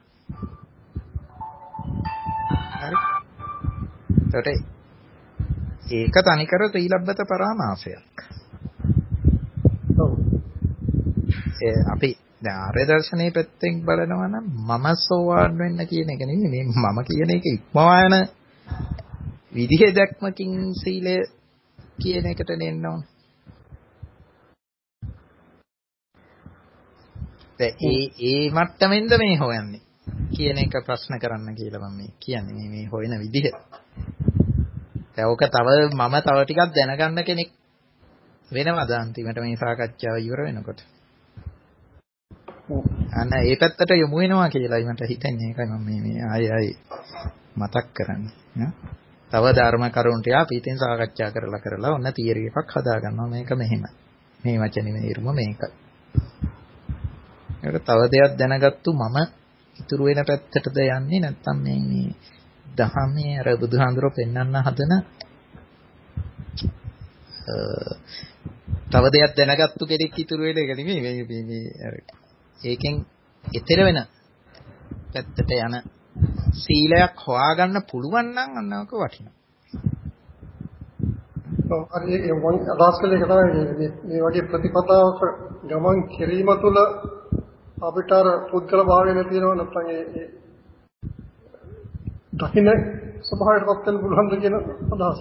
හරි. ඒකට ඒක තනිකර සීලබ්බත පරාමාසයක්. ඔව්. ඒ අපි දැන් ආර්ය දර්ශනයේ පැත්තෙන් බලනවා නම් මම සෝවාන් වෙන්න කියන එක නෙමෙයි මේ මම කියන එක ඉක්මවා යන විදිහේ දැක්මකින් සීලය කියන එකට නෙන්න ඕන. දැන් ඒ ඒ මට්ටමින්ද මේ හොයන්නේ කියන එක ප්‍රශ්න කරන්න කියලා මම මේ කියන්නේ මේ මේ හොයන විදිහ. දැන් ඕක තව මම තව ටිකක් දැනගන්න කෙනෙක් වෙනවද අන්තිමට මේ සාකච්ඡාව ඉවර වෙනකොට. අන්න ඒ පැත්තට යොමු වෙනවා කියලායි මට හිතෙන්නේ. ඒකයි මම මේ මේ ආයි ආයි මතක් කරන්නේ. තව ධර්ම කරුණු ටික අපි ඉතින් සාකච්ඡා කරලා කරලා ඔන්න තියරි එකක් හදා ගන්නවා. මේක මෙහෙම. මේ වචනේ මේරුම මේකයි. ඒක තව දෙයක් දැනගත්තු මම ඉතුරු වෙන පැත්තටද යන්නේ නැත්නම් මේ මේ දහමේ අර බුදුහාඳුරෝ පෙන්වන්න හදන තව දෙයක් දැනගත්තු කෙනෙක් ඉතුරු වෙන එක නෙමෙයි මේ මේ අර ඒකෙන් ඊතර වෙන පැත්තට යන සීලයක් හොයාගන්න පුළුවන් නම් අන්නක වටිනවා.
ඔව් හරි ඒ වන් අදහස් කළේ ඒක තමයි මේ මේ වගේ ප්‍රතිපදාවක ගමන් කිරීම තුළ අපිට අර පුද්ගල භාවය නැතිවෙනවා නැත්නම් ඒ දකින්න ස්වභාවයටපත් වෙන්න පුළුවන් ද කියන අදහස.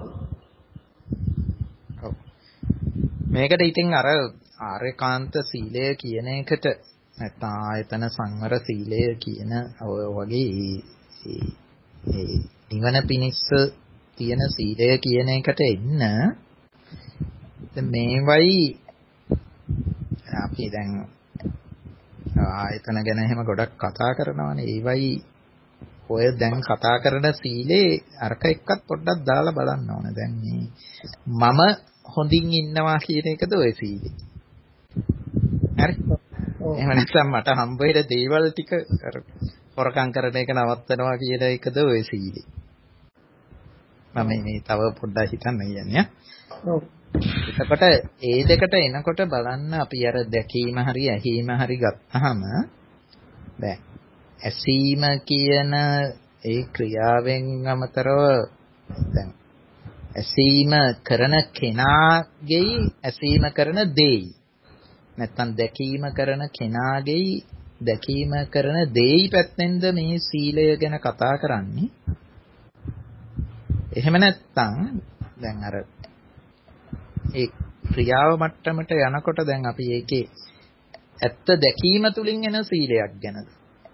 ඔව්. මේකට ඉතින් අර ආර්යකාන්ත සීලය කියන එකට නැත්නම් ආයතන සංවර සීලය කියන ඔය වගේ ඒ නිවන පිණිස තියෙන සීලය කියන එකට එන්න දැන් මේවයි අපි දැන් ආයතන ගැන එහෙම ගොඩක් කතා කරනවානේ ඒවයි ඔය දැන් කතා කරන සීලේ අරක එක්කත් පොඩ්ඩක් දාලා බලන්න ඕන දැන් මේ මම හොඳින් ඉන්නවා කියන එකද ඔය සීලේ හරි එහෙම නැත්නම් මට හම්බ වෙන දේවල් ටික හොරකම් කරන එක නවත්තනවා කියන එකද ඔය සීලේ මම මේ තව පොඩ්ඩක් හිතන්න කියන්නේ ඔව් එතකොට ඒ දෙකට එනකොට බලන්න අපි අර දැකීම හරි ඇහිීම හරි ගත්තාම දැන් ඇසීම කියන ඒ ක්‍රියාවෙන් අමතරව දැන් ඇසීම කරන කෙනාගේ ඇසීම කරන දෙයි නැත්තම් දැකීම කරන කෙනාගේ දැකීම කරන දෙයි පැත්තෙන්ද මේ සීලය ගැන කතා කරන්නේ එහෙම නැත්තම් දැන් අර ඒ ක්‍රියාව මට්ටමට යනකොට දැන් අපි ඒකේ ඇත්ත දැකීම තුලින් එන සීලයක් ගැනද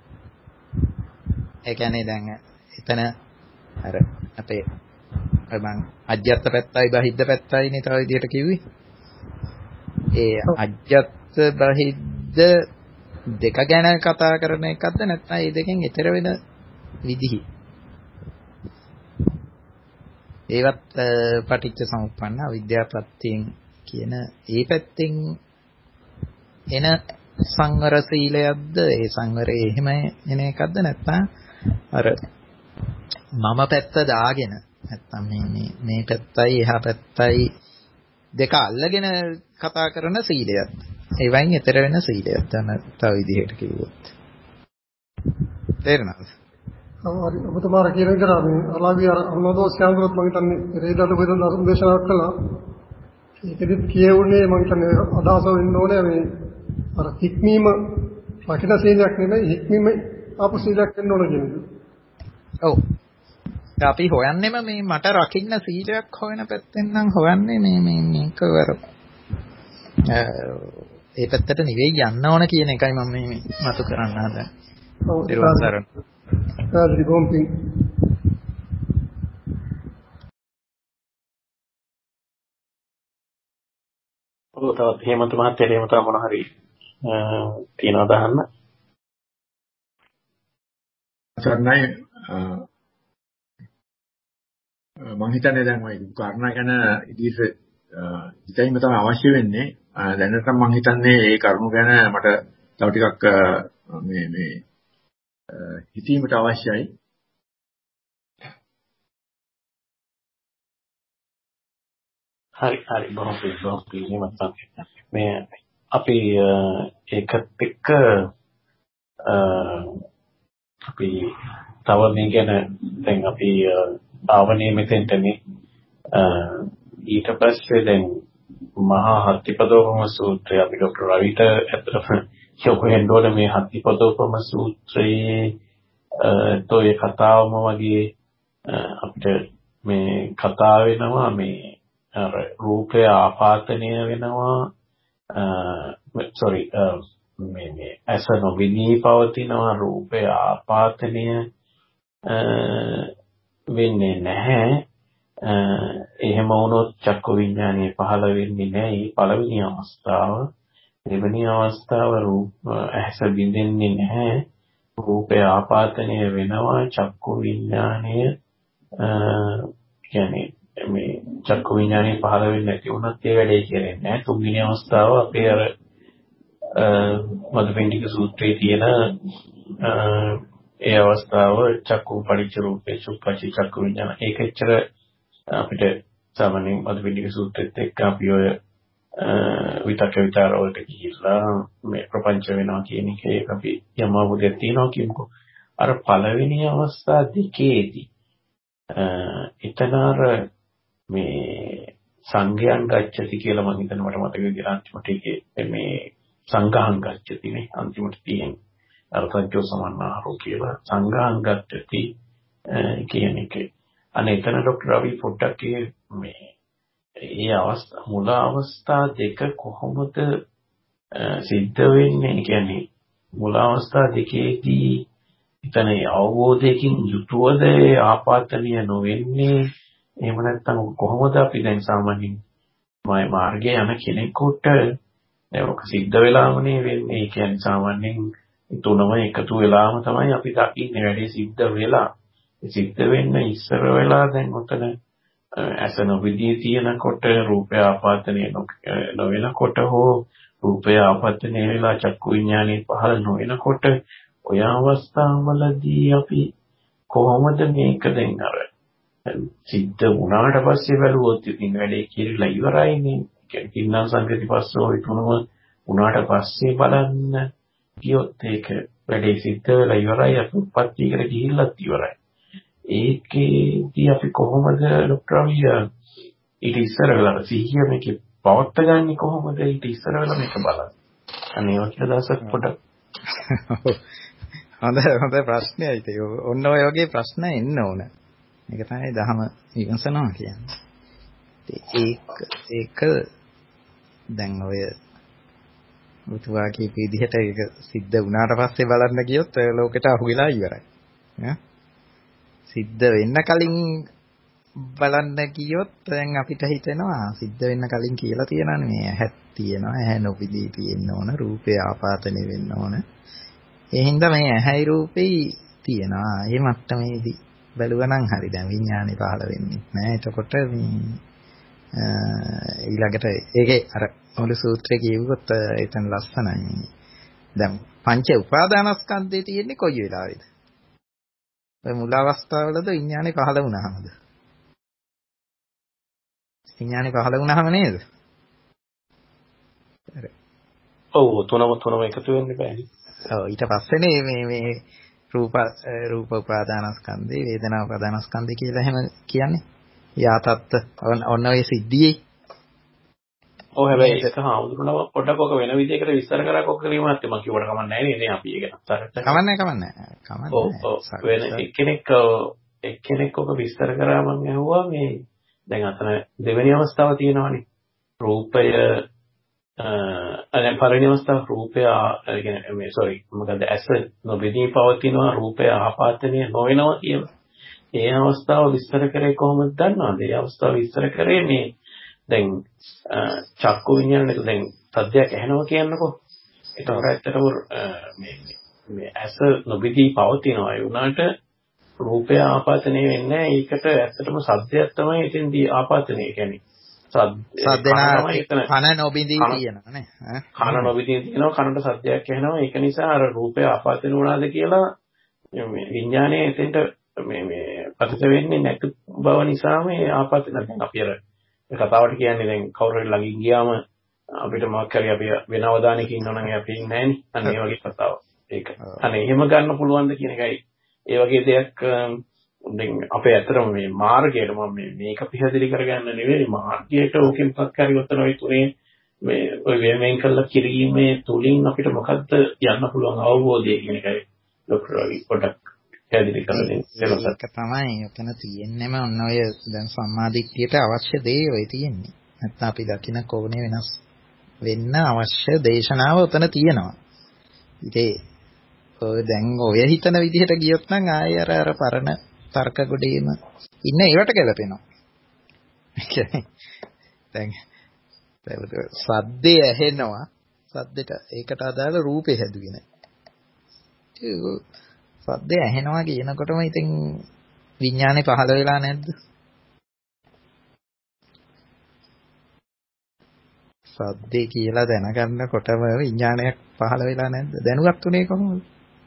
ඒ කියන්නේ දැන් එතන අර අපේ මම අජ්ජත් පැත්තයි බහිද්ද පැත්තයිනේ තව විදිහට කිව්වේ ඒ අජ්ජත් බහිද්ද දෙක ගැන කතා කරන එකක්ද නැත්නම් මේ දෙකෙන් ඈතර වෙන විදිහ ඒවත් පටිච්ච සමුප්පන්න අවිද්‍යා ප්‍රත්‍යයෙන් කියන ඒ පැත්තෙන් එන සංවර සීලයක්ද ඒ සංවරේ එහෙම එන එකක්ද නැත්නම් අර මම පැත්ත දාගෙන නැත්නම් මේ මේ මේ පැත්තයි එහා පැත්තයි දෙක අල්ලගෙන කතා කරන සීලයක් ඒ වයින් ඈතර වෙන සීලයක් තමයි තව විදිහකට කිව්වොත් තේරෙනවද
හරි ඔබතුමාර කියන විදිහට අපි අලාවි අර අනුමෝදෝ ස්කන්ධවත් මම හිතන්නේ රේදාට බෙදන ධර්ම දේශනාවක් කළා. ඒකෙදිත් කියවුනේ මම හිතන්නේ අදහස වෙන්න ඕනේ මේ අර හික්මීම රකින්න සීලයක් නෙමෙයි හික්මීම ආපු සීලයක් වෙන්න ඕන කියන එක.
ඔව්. අපි හොයන්නෙම මේ මට රකින්න සීලයක් හොයන පැත්තෙන් නම් හොයන්නේ මේ මේ මේක වර ඒ පැත්තට නෙවෙයි යන්න ඕන කියන එකයි මම මේ මතු කරන්න හදන්නේ. ඔව්. ඊළඟට That's bumping.
ඔව් තවත් හේමන්ත මහත්තයා එහෙම තමයි මොන හරි තියනවද අහන්න?
සර්ණයි මම හිතන්නේ දැන් ওই කාරණා ගැන ඉදිරියට හිතීම තමයි අවශ්‍ය වෙන්නේ. දැනට මම හිතන්නේ ඒ කරුණු ගැන මට තව ටිකක් මේ මේ හිතීමට අවශ්‍යයි.
හරි හරි බොහොම බොහොම පිළිගන්නත් මේ අපි ඒකත් එක්ක අපි තව මේ ගැන දැන් අපි ආවනේ මෙතෙන්ටනේ ඊට පස්සේ දැන් මහා හත්තිපදෝපම සූත්‍රය අපි ડોક્ટર රවිට අතට කියවෙන්න ඕන මේ හත්තිපදෝපම සූත්‍රයේ තෝයේ කතාවම වගේ අපිට මේ කතා වෙනවා මේ අර රූපය ආපාතනය වෙනවා sorry මේ මේ ඇස නොවිනී පවතිනවා රූපය ආපාතනය වෙන්නේ නැහැ එහෙම වුණොත් චක්කු විඥානය පහළ වෙන්නේ නැහැ මේ පළවෙනි අවස්ථාව දෙවෙනි අවස්ථාව රූප ඇස බින්දෙන්නේ නැහැ රූපය ආපාතනය වෙනවා චක්කු විඥානය කියන්නේ මේ චක්කු විඥානය පහළ වෙන්නේ නැති වුණත් ඒ වැඩේ කරන්නේ නැහැ තුන්වෙනි අවස්ථාව අපේ අර මදුපිණ්ඩික සූත්‍රයේ තියෙන ඒ අවස්ථාව චක්කු පරිච්ඡ රූපේ සුප්පචි චක්කු විඥාන ඒක එච්චර අපිට සාමාන්‍යයෙන් මදුපිණ්ඩික සූත්‍රෙත් එක්ක අපි ඔය විතක විචාර වලට ගිහිල්ලා මේ ප්‍රපංච වෙනවා කියන එක ඒක අපි යමාවුදේ තියෙනවා කියමුකෝ අර පළවෙනි අවස්ථා දෙකේදී එතන අර මේ සංඝයන් ගච්ඡති කියලා මම හිතන මට මතක විදිහට අන්තිමට ඒකේ මේ සංඝහං ගච්ඡතිනේ අන්තිමට තියෙන අර සංජෝ සමන්නාරෝ කියලා සංඝහං ගච්ඡති කියන එක. අනේ එතන ડોક્ટર රවි පොඩ්ඩක් මේ ඒ අවස්ථා මුල අවස්ථා දෙක කොහොමද සිද්ධ වෙන්නේ කියන්නේ මුල අවස්ථා දෙකේදී එතන අවබෝධයකින් යුතුවද ආපාතනීය නොවෙන්නේ? එහෙම නැත්නම් කොහොමද අපි දැන් සාමාන්‍යයෙන් මේ මාර්ගයේ යන කෙනෙකුට ඒක සිද්ධ වෙලාමනේ වෙන්නේ. ඒ කියන්නේ සාමාන්‍යයෙන් තුනම එකතු වෙලාම තමයි අපි දකින්නේ වැඩි සිද්ධ වෙලා. සිද්ධ වෙන්න ඉස්සර වෙලා දැන් උතන ඇස නොවිදී තියෙනකොට රූපය ආපාතනය නොවෙනකොට හෝ රූපය ආපත්තනේ වෙලා චක්කු විඥානේ පහළ නොවෙනකොට ඔය අවස්ථාවවලදී අපි කොහොමද මේක දැන් අර සිද්ධ වුණාට පස්සේ බැලුවොත් ඉතින් වැඩේ කියලා ඉවරයිනේ. කියන්නේ කින්නම් සංගති පස්සෝ ඒ තුනම වුණාට පස්සේ බලන්න කියොත් ඒක වැඩේ සිද්ධ වෙලා ඉවරයි. අපි උපත්තියකට ගිහිල්ලත් ඉවරයි. ඒකේදී අපි කොහොමද ડોක්ටර් අවිය ඊට ඉස්සර වෙලා සිහිය මේකේ පවත්ත ගන්නේ කොහොමද? ඊට ඉස්සර වෙලා මේක බලන්න. අනේ ඔය කියලා දවසක් පොඩක්
හොඳ හොඳ ප්‍රශ්නයයි ඒක. ඔන්න ඔය වගේ ප්‍රශ්න එන්න ඕන. මේක තමයි දහම විමසනවා කියන්නේ. ඒක ඒක දැන් ඔය මුතුවා කියපු විදිහට ඒක සිද්ධ වුණාට පස්සේ බලන්න ගියොත් ලෝකෙට අහු වෙලා ඉවරයි. ඈ සිද්ධ වෙන්න කලින් බලන්න ගියොත් දැන් අපිට හිතෙනවා සිද්ධ වෙන්න කලින් කියලා තියෙනවානේ මේ ඇහත් තියෙනවා, ඇහැ නොපිදී තියෙන්න ඕන, රූපේ ආපාතනෙ වෙන්න ඕන. ඒ හින්දා මේ ඇහැයි රූපෙයි තියෙනවා. මේ මට්ටමේදී බැලුවා නම් හරි. දැන් විඥානේ පහළ වෙන්නේ නැහැ. එතකොට මේ ඊළඟට ඒකේ අර මොළු සූත්‍රයේ කියවුවොත් එතන ලස්සනයි. දැන් පංච උපාදානස්කන්ධේ තියෙන්නේ කොයි වෙලාවෙද? ඔය මුල අවස්ථාවවලද විඥානේ පහළ වුණාමද? විඥානේ පහළ වුණාම නේද?
ඔව් තුනම තුනම එකතු වෙන්න බෑනේ.
ඔව් ඊට පස්සේනේ මේ මේ රූප රූප උපාදානස්කන්ධේ වේදනා උපාදානස්කන්ධේ කියලා එහෙම කියන්නේ. යාතත් ඔන්න ඔය සිද්ධියේ.
ඔව් හැබැයි ඒක හාමුදුරුවෝ පොඩ්ඩක් ඔක වෙන විදිහකට විස්තර කරලා කොක කිරීමත් මම කිව්වට කමක් නැහැ නේද? අපි ඒක නතරට.
කමන්නේ කමන්නේ. කමන්නේ.
ඔව් ඔව් වෙන එක්කෙනෙක් එක්කෙනෙක් ඔක විස්තර කරා මම අහුවා මේ දැන් අතන දෙවෙනි අවස්ථාව තියෙනවානේ. රූපය අ පළවෙනි අවස්ථාව රූපය කියන්නේ මේ sorry මොකද ඇස නොබෙදී පවතිනවා රූපය ආපාතනය නොවෙනවා කියන. ඒ අවස්ථාව විස්තර කරේ කොහොමද දන්නවද? ඒ අවස්ථාව විස්තර කරේ මේ දැන් චක්කු විඤ්ඤාණයට දැන් සද්දයක් ඇහෙනවා කියන්නකෝ. ඒතකොට ඇත්තටම මේ මේ ඇස නොබෙදී පවතිනවා. ඒ වුණාට රූපය ආපාතනය වෙන්නේ නැහැ. ඒකට ඇත්තටම සද්දයක් තමයි එතෙන්දී ආපාතනය කියන්නේ.
සද්දේනා කන නොබිඳී තියෙනවා නේ.
කන නොබිඳී තියෙනවා. කනට සද්දයක් ඇහෙනවා. ඒක නිසා අර රූපය ආපාතන වුණාද කියලා මේ විඤ්ඤාණය එතෙන්ට මේ මේ පතිත වෙන්නේ නැති බව නිසා මේ ආපාතන දැන් අපි අර කතාවට කියන්නේ දැන් කවුරු හරි ළඟින් ගියාම අපිට මොකක් හරි අපි වෙන අවදානයක ඉන්නවනම් අපි ඉන්නේ නැහනේ. අන්න ඒ වගේ කතාවක්. ඒක. අනේ එහෙම ගන්න පුළුවන්ද කියන එකයි. ඒ වගේ දෙයක් දැන් අපේ ඇත්තටම මේ මාර්ගයට මම මේ මේක පිළිදෙලි කරගන්න නෙවෙයි මාර්ගයට ඕකෙන් පක් හරි උතන ඔය තුනේ මේ ඔය වෙමෙන් කළා කිරීමේ තුලින් අපිට මොකද්ද යන්න පුළුවන් අවබෝධය කියන එකයි ડોක්ටර් රවි පොඩක් පැහැදිලි කරලා දෙන්න.
ඒක තමයි ඔතන තියෙන්නේම ඔන්න ඔය දැන් සම්මාදිට්ඨියට අවශ්‍ය දේ ඔය තියෙන්නේ. නැත්නම් අපි දකින කෝණේ වෙනස් වෙන්න අවශ්‍ය දේශනාව ඔතන තියෙනවා. ඉතින් ඔය දැන් ඔය හිතන විදිහට ගියොත් නම් ආයෙ අර අර පරණ තර්ක ගොඩේම ඉන්න ඒවට ගැලපෙනවා. දැන් සද්දේ ඇහෙනවා. සද්දෙට ඒකට අදාළ රූපේ හැදුවේ නැහැ. සද්දේ ඇහෙනවා කියනකොටම ඉතින් විඥානේ පහළ වෙලා නැද්ද? සද්දේ කියලා දැනගන්නකොටම විඥානයක් පහළ වෙලා නැද්ද? දැනුවත් උනේ කොහොමද?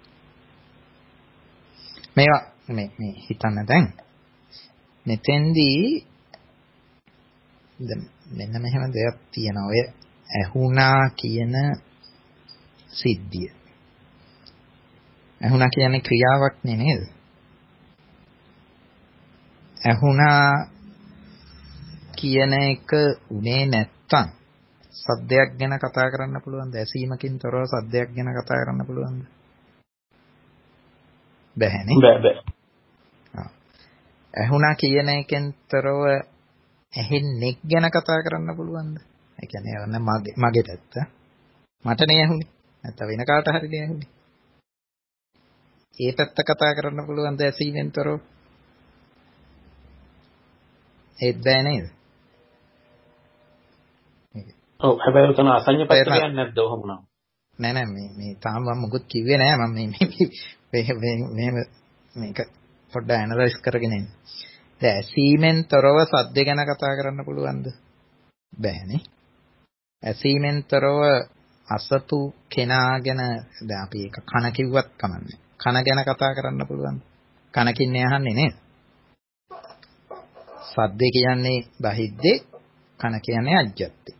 මේවා මේ මේ හිතන්න දැන් මෙතෙන්දී දැන් මෙන්න මෙහෙම දෙයක් තියෙනවා. ඔය ඇහුණා කියන සිද්ධිය. ඇහුණා කියන්නේ ක්‍රියාවක් නේද? ඇහුණා කියන එක උනේ නැත්තම් සද්දයක් ගැන කතා කරන්න පුළුවන්ද? ඇසීමකින් තොරව සද්දයක් ගැන කතා කරන්න පුළුවන්ද? බැහැනේ.
බෑ බෑ.
ඇහුණා කියන එකෙන් තොරව ඇහෙන්නේ ගැන කතා කරන්න පුළුවන්ද? ඒ කියන්නේ මගේ මගේ පැත්ත. මට නේ ඇහුනේ. නැත්නම් වෙන කාට හරි නේ ඇහුනේ. ඒ පැත්ත කතා කරන්න පුළුවන් ද ඇසීමෙන් තොරව? ඒත් බෑ නේද?
ඔව් හැබැයි උතන අසඤ්ඤ පැත්ත කියන්නේ නැද්ද ඔහොම නම්?
නෑ නෑ මේ මේ තාම මම මොකුත් කිව්වේ නෑ මම මේ මේ මේ මේක පොඩ්ඩක් ඇනලයිස් කරගෙන ඉන්න. දැන් ඇසීමෙන් තොරව සද්ද ගැන කතා කරන්න පුළුවන්ද? බෑනේ. ඇසීමෙන් තොරව අසතු කෙනා ගැන දැන් අපි ඒක කන කිව්වත් කමන්නේ. කන ගැන කතා කරන්න පුළුවන්ද? කනකින්නේ අහන්නේ නේද? සද්ද කියන්නේ බහිද්දේ, කන කියන්නේ අජ්ජත්තේ.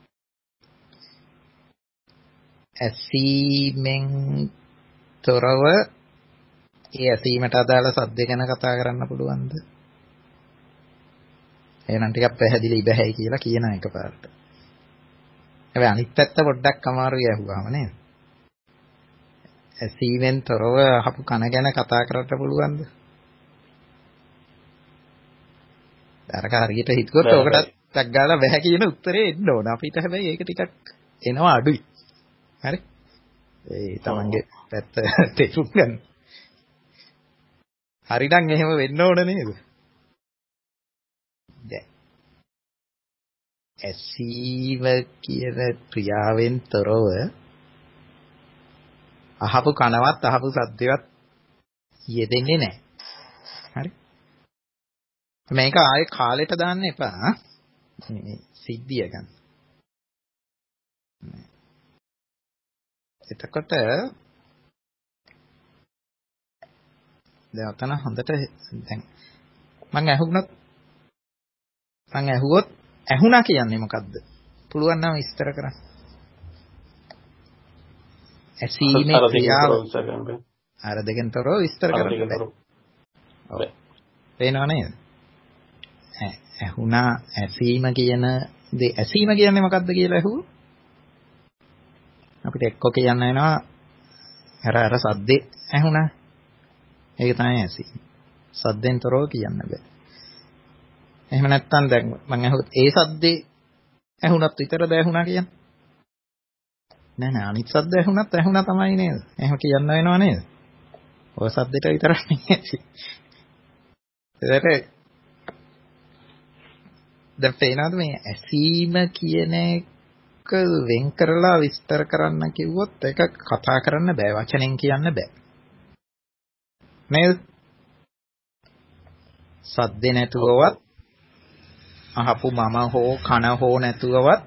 ඇසීමෙන් තොරව ඒ ඇසීමට අදාළ සද්ද ගැන කතා කරන්න පුළුවන්ද? එහෙනම් ටිකක් පැහැදිලි ඉබහැයි කියලා කියන එකපාරට. හැබැයි අනිත් පැත්ත පොඩ්ඩක් අමාරුයි අහුවාම නේද? ඇසීමෙන් තොරව අහපු කන ගැන කතා කරන්න පුළුවන්ද? අරක හරියට හිතුවොත් ඔකටත් ටක් ගාලා බෑ කියන උත්තරේ එන්න ඕන. අපිට හැබැයි ඒක ටිකක් එනවා අඩුයි. හරි? ඒ තමන්ගේ පැත්ත තේරුම් ගන්න. හරිනම් එහෙම වෙන්න ඕන නේද? දැන් ඇසීම කියන ක්‍රියාවෙන් තොරව අහපු කනවත් අහපු සද්දේවත් යෙදෙන්නේ නැහැ. හරි? මේක ආයේ කාලෙට දාන්න එපා. මේ සිද්ධිය ගන්න. එතකොට දැන් අතන හොඳට දැන් මම ඇහුණොත් මම ඇහුවොත් ඇහුණා කියන්නේ මොකද්ද? පුළුවන් නම් විස්තර කරන්න. ඇසීමේ ක්‍රියාව අර දෙකෙන් තොරව විස්තර කරන්න බෑ. ඔව්. පේනව නේද? ඇහුණා ඇසීම කියන දේ ඇසීම කියන්නේ මොකද්ද කියලා ඇහුවොත් අපිට එක්ක කියන්න වෙනවා අර අර සද්දේ ඇහුණා. ඒක තමයි ඇසීම. සද්දෙන් තොරව කියන්න බෑ. එහෙම නැත්නම් දැන් මම අහුවොත් ඒ සද්දේ ඇහුණත් විතරද ඇහුණා කියන්නේ? නෑ නෑ අනිත් සද්ද ඇහුණත් ඇහුණා තමයි නේද? එහෙම කියන්න වෙනව නේද? ඔය සද්දෙට විතරක් නෙමෙයි. ඒකට දැන් පේනවද මේ ඇසීම කියන එක වෙන් කරලා විස්තර කරන්න කිව්වොත් ඒක කතා කරන්න බෑ වචනෙන් කියන්න බෑ. නේද? සද්දේ නැතුවවත් අහපු මම හෝ කන හෝ නැතුවවත්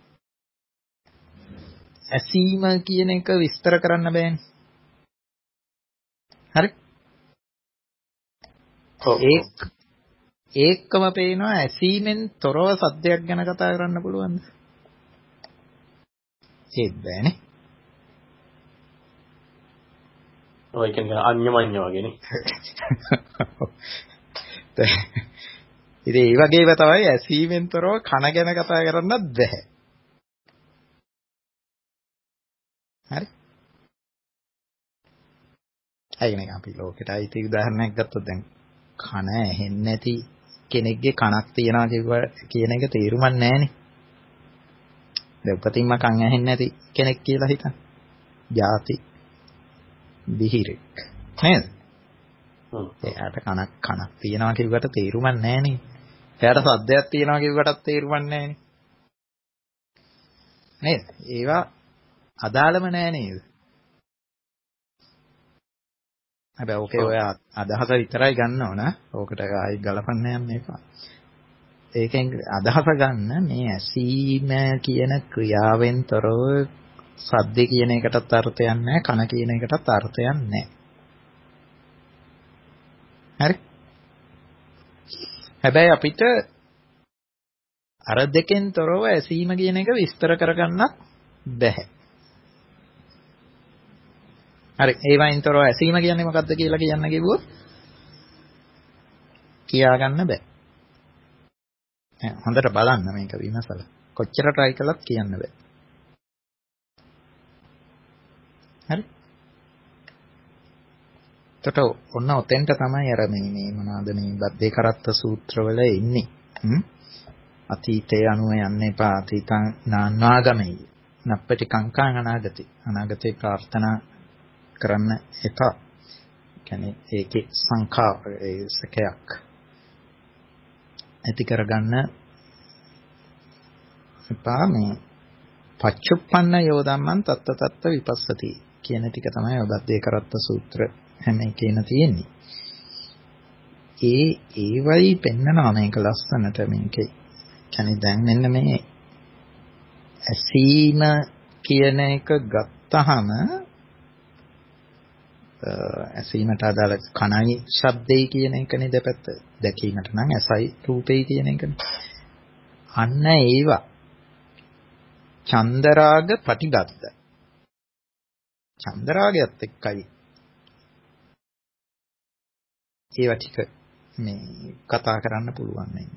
ඇසීම කියන එක විස්තර කරන්න බෑනේ. හරි? ඒක ඒකම පේනවා ඇසීමෙන් තොරව සද්දයක් ගැන කතා කරන්න පුළුවන්ද? ඒත් බෑනේ.
ඔය කියන්නේ අන්‍යමඤ්ඤ වගේනේ.
ඉතින් ඒ වගේම තමයි ඇසීමෙන් තොරව කන ගැන කතා කරන්නත් බෑ. හරි? අයිනේ අපි ලෝකෙට අයිති උදාහරණයක් ගත්තොත් දැන් කන ඇහෙන්නේ නැති කෙනෙක්ගේ කනක් තියනවා කියුවා කියන එක තේරුමක් නැහැනේ. දැන් උපතින්ම කන් ඇහෙන්නේ නැති කෙනෙක් කියලා හිතන්න. ಜಾති බිහිරෙක්. නේද?
හ්ම්.
එයාට කනක් කනක් තියනවා කියුවට තේරුමක් නැහැනේ. එයාට සද්දයක් තියනවා කියුවටත් තේරුමක් නැහැනේ. නේද? ඒවා අදාළම නැහැ නේද? හැබැයි ඕකේ ඔය අදහස විතරයි ගන්න ඕන. ඕකට ආයි ගලපන්න යන්න එපා. ඒකෙන් අදහස ගන්න මේ ඇසීම කියන ක්‍රියාවෙන් තොරව සද්ද කියන එකටත් අර්ථයක් නැහැ, කන කියන එකටත් අර්ථයක් නැහැ. හරි? හැබැයි අපිට අර දෙකෙන් තොරව ඇසීම කියන එක විස්තර කරගන්නත් බැහැ. හරි ඒ වයින් තොරව ඇසීම කියන්නේ මොකක්ද කියලා කියන්න කිව්වොත් කියා ගන්න බෑ. හොඳට බලන්න මේක විමසලා. කොච්චර try කළත් කියන්න බෑ. හරි? එතකොට ඔන්න ඔතෙන්ට තමයි අර මේ මේ මොනවාද මේ බද්දේ කරත්ත සූත්‍රවල ඉන්නේ. හ්ම්? අතීතය අනුව යන්න එපා. අතීතං නාන්වාගමයි. නප්පටි කංකාං අනාගති. අනාගතේ ප්‍රාර්ථනා කරන්න එපා. කියන්නේ ඒකේ සංඛා ඒ සකයක් ඇති කරගන්න එපා. මේ පච්චුප්පන්න යෝධම්මන් තත්ත තත්ත විපස්සති කියන ටික තමයි ඔබද්දේ කරත්ත සූත්‍ර හැම එකේම තියෙන්නේ. ඒ ඒවයි පෙන්නනවා මේක ලස්සනට. මේකේ කියන්නේ දැන් මෙන්න මේ ඇසීම කියන එක ගත්තහම ඇසීමට අදාළ කණයි ශබ්දේ කියන එකනේ දෙපැත්ත. දැකීමට නම් ඇසයි රූපේ කියන එකනේ. අන්න ඒවා චන්දරාග ප්‍රතිබද්ධ. චන්දරාගයත් එක්කයි ඒවා ටික මේ කතා කරන්න පුළුවන් නේ.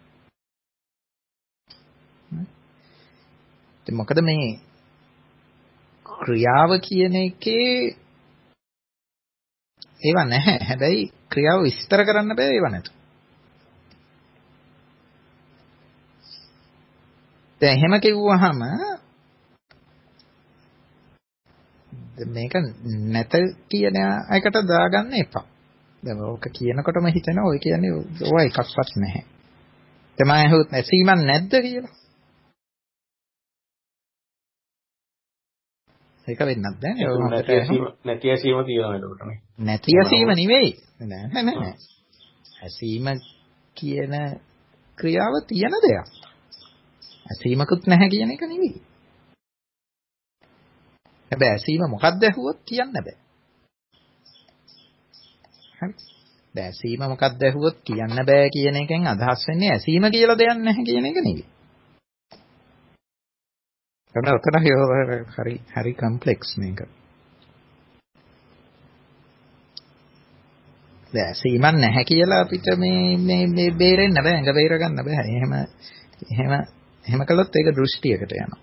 ඉතින් මොකද මේ ක්‍රියාව කියන එකේ ඒවා නැහැ. හැබැයි ක්‍රියාව විස්තර කරන්න බෑ ඒවා නැතු. දැන් එහෙම කිව්වහම මේක නැත කියන එකට දාගන්න එපා. දැන් ඕක කියනකොටම හිතෙනවා ඔය කියන්නේ ඕවා එකක්වත් නැහැ. තමයි ඇහුවොත් ඇසීමක් නැද්ද කියලා. ඒක වෙන්නත් දැන්
නැති ඇසීම නැති ඇසීම තියෙනවා එතකොට නේ.
නැති ඇසීම නෙවෙයි. නෑ නෑ නෑ. ඇසීම කියන ක්‍රියාව තියෙන දෙයක්. ඇසීමකුත් නැහැ කියන එක නෙවෙයි. හැබැයි ඇසීම මොකක්ද ඇහුවොත් කියන්න බෑ. හරි. දැන් ඇසීම මොකක්ද ඇහුවොත් කියන්න බෑ කියන එකෙන් අදහස් වෙන්නේ ඇසීම කියලා දෙයක් නැහැ කියන එක නෙවෙයි. ඒක හරි හරි කම්ප්ලෙක්ස් මේක. දැන් ඇසීමක් නැහැ කියලා අපිට මේ මේ මේ බේරෙන්න බෑ. ඇඟ බේර ගන්න බෑ. එහෙම එහෙම එහෙම කළොත් ඒක දෘෂ්ටියකට යනවා.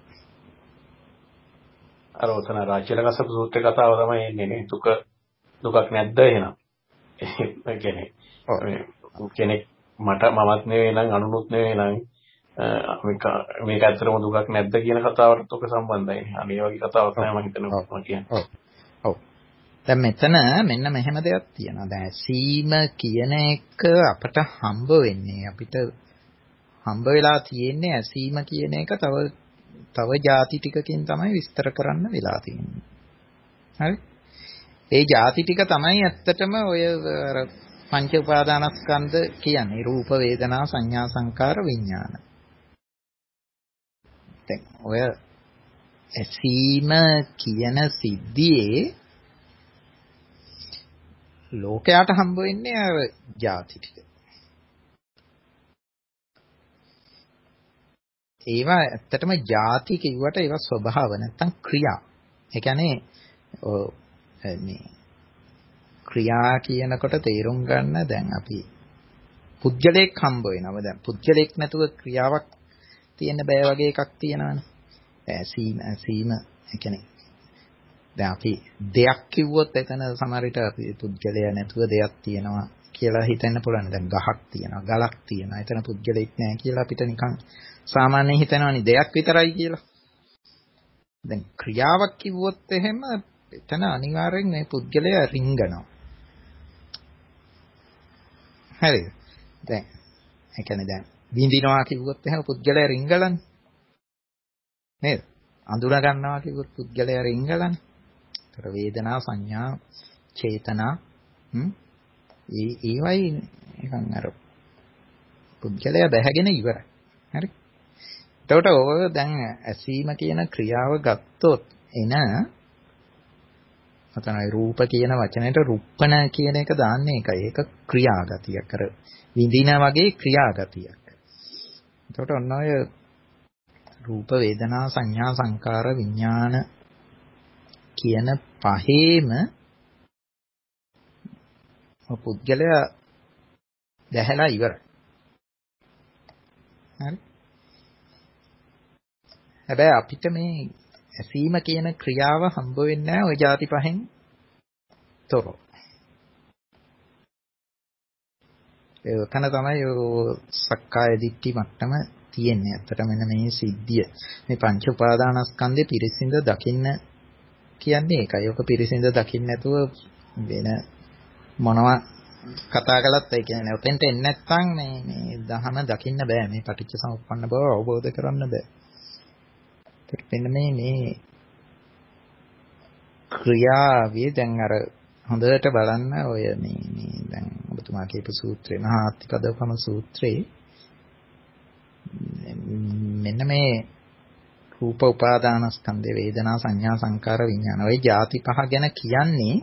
අර උතන රාජ්‍යලකසප සූත්‍රේ කතාව තමයි එන්නේ නේ. දුක දුකක් නැද්ද එහෙනම්? ඒ කියන්නේ කෙනෙක් මට මමත් නෙවෙයි නම් අනුනුත් නෙවෙයි නම් මේක මේක ඇත්තටම දුකක් නැද්ද කියන කතාවටත් ඔක සම්බන්ධයි. අනේ වගේ කතාවක් තමයි මම හිතනවා මම කියන්නේ.
ඔව්. ඔව්. දැන් මෙතන මෙන්න මෙහෙම දෙයක් තියෙනවා. දැන් ඇසීම කියන එක අපට හම්බ වෙන්නේ අපිට හම්බ වෙලා තියෙන්නේ ඇසීම කියන එක තව තව ಜಾති ටිකකින් තමයි විස්තර කරන්න වෙලා තියෙන්නේ. හරි? ඒ ಜಾති ටික තමයි ඇත්තටම ඔය පංච උපාදානස්කන්ධ කියන්නේ රූප වේදනා සංඥා සංකාර විඥාන. දැන් ඔය ඇසීම කියන සිද්ධියේ ලෝකයට හම්බ වෙන්නේ අර ಜಾති ටික. ඒවා ඇත්තටම ಜಾති කිව්වට ඒවා ස්වභාව නැත්තම් ක්‍රියා. ඒ කියන්නේ මේ ක්‍රියා කියනකොට තේරුම් ගන්න දැන් අපි පුද්ගලයෙක් හම්බ වෙනවා. දැන් පුද්ගලයෙක් නැතුව ක්‍රියාවක් තියෙන්න බෑ වගේ එකක් තියෙනවනේ. ඇසීම ඇසීම ඒ කියන්නේ දැන් අපි දෙයක් කිව්වොත් එතන සමහර විට අපි පුද්ගලයා නැතුව දෙයක් තියෙනවා කියලා හිතන්න පුළුවන්. දැන් ගහක් තියෙනවා, ගලක් තියෙනවා. එතන පුද්ගලෙක් නැහැ කියලා අපිට නිකන් සාමාන්‍යයෙන් හිතනවනේ දෙයක් විතරයි කියලා. දැන් ක්‍රියාවක් කිව්වොත් එහෙම එතන අනිවාර්යෙන් මේ පුද්ගලයා රිංගනවා. හරිද? දැන් ඒ කියන්නේ දැන් විඳිනවා කිව්වොත් එහෙම පුද්ගලයා රිංගලන්නේ. නේද? අඳුනා ගන්නවා කිව්වොත් පුද්ගලයා රිංගලන්නේ. ඒතර වේදනා සංඥා චේතනා හ්ම් ඒ ඒවයි නිකන් අර පුද්ගලයා බැහැගෙන ඉවරයි. හරි? එතකොට ඔය දැන් ඇසීම කියන ක්‍රියාව ගත්තොත් එන අතනයි රූප කියන වචනයට රුප්පණ කියන එක දාන්නේ ඒකයි. ඒක ක්‍රියාගතියක්. අර විඳින වගේ ක්‍රියාගතියක්. එතකොට ඔන්න ඔය රූප වේදනා සංඥා සංකාර විඥාන කියන පහේම පුද්ගලයා දැහැලා ඉවරයි. හරි? හැබැයි අපිට මේ ඇසීම කියන ක්‍රියාව හම්බ වෙන්නේ නැහැ ওই ಜಾති පහෙන් තොරව. ඒ තන තමයි ඔය සක්කාය දිට්ඨි මට්ටම තියෙන්නේ. ඇත්තට මෙන්න මේ සිද්ධිය මේ පංච උපාදානස්කන්ධේ පිරිසිඳ දකින්න කියන්නේ ඒකයි. ඔක පිරිසිඳ දකින්න නැතුව වෙන මොනවා කතා කළත් ඒ කියන්නේ ඔතෙන්ට එන්නේ නැත්නම් මේ මේ දහම දකින්න බෑ. මේ පටිච්ච සමුප්පන්න බව අවබෝධ කරන්න බෑ. ඒත් මෙන්න මේ මේ ක්‍රියාවේ දැන් අර හොඳට බලන්න ඔය මේ මේ දැන් ඔබතුමා කියපු සූත්‍රේ මහාත්තිපදවපම සූත්‍රේ මෙන්න මේ රූප උපාදානස්කන්ධ වේදනා සංඥා සංකාර විඥාන ඔය ಜಾති පහ ගැන කියන්නේ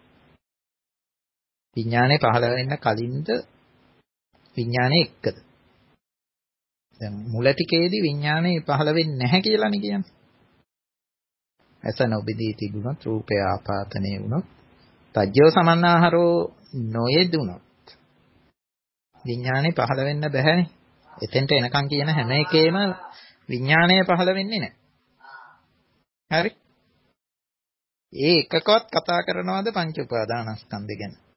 විඥානේ පහළ වෙන්න කලින්ද විඥානේ එක්කද දැන් මුල ටිකේදී විඥානේ පහළ වෙන්නේ නැහැ කියලානේ කියන්නේ ඇස නොබෙදී තිබුණත් රූපය ආපාතනේ වුණොත් තජ්ජෝ සමන්නාහරෝ නොයෙදුනොත් විඥානේ පහළ වෙන්න බෑනේ එතෙන්ට එනකන් කියන හැම එකේම විඥාණය පහළ වෙන්නේ නැහැ. හරි? ඒ එකකවත් කතා කරනවද පංච උපාදානස්කන්ධ ගැන?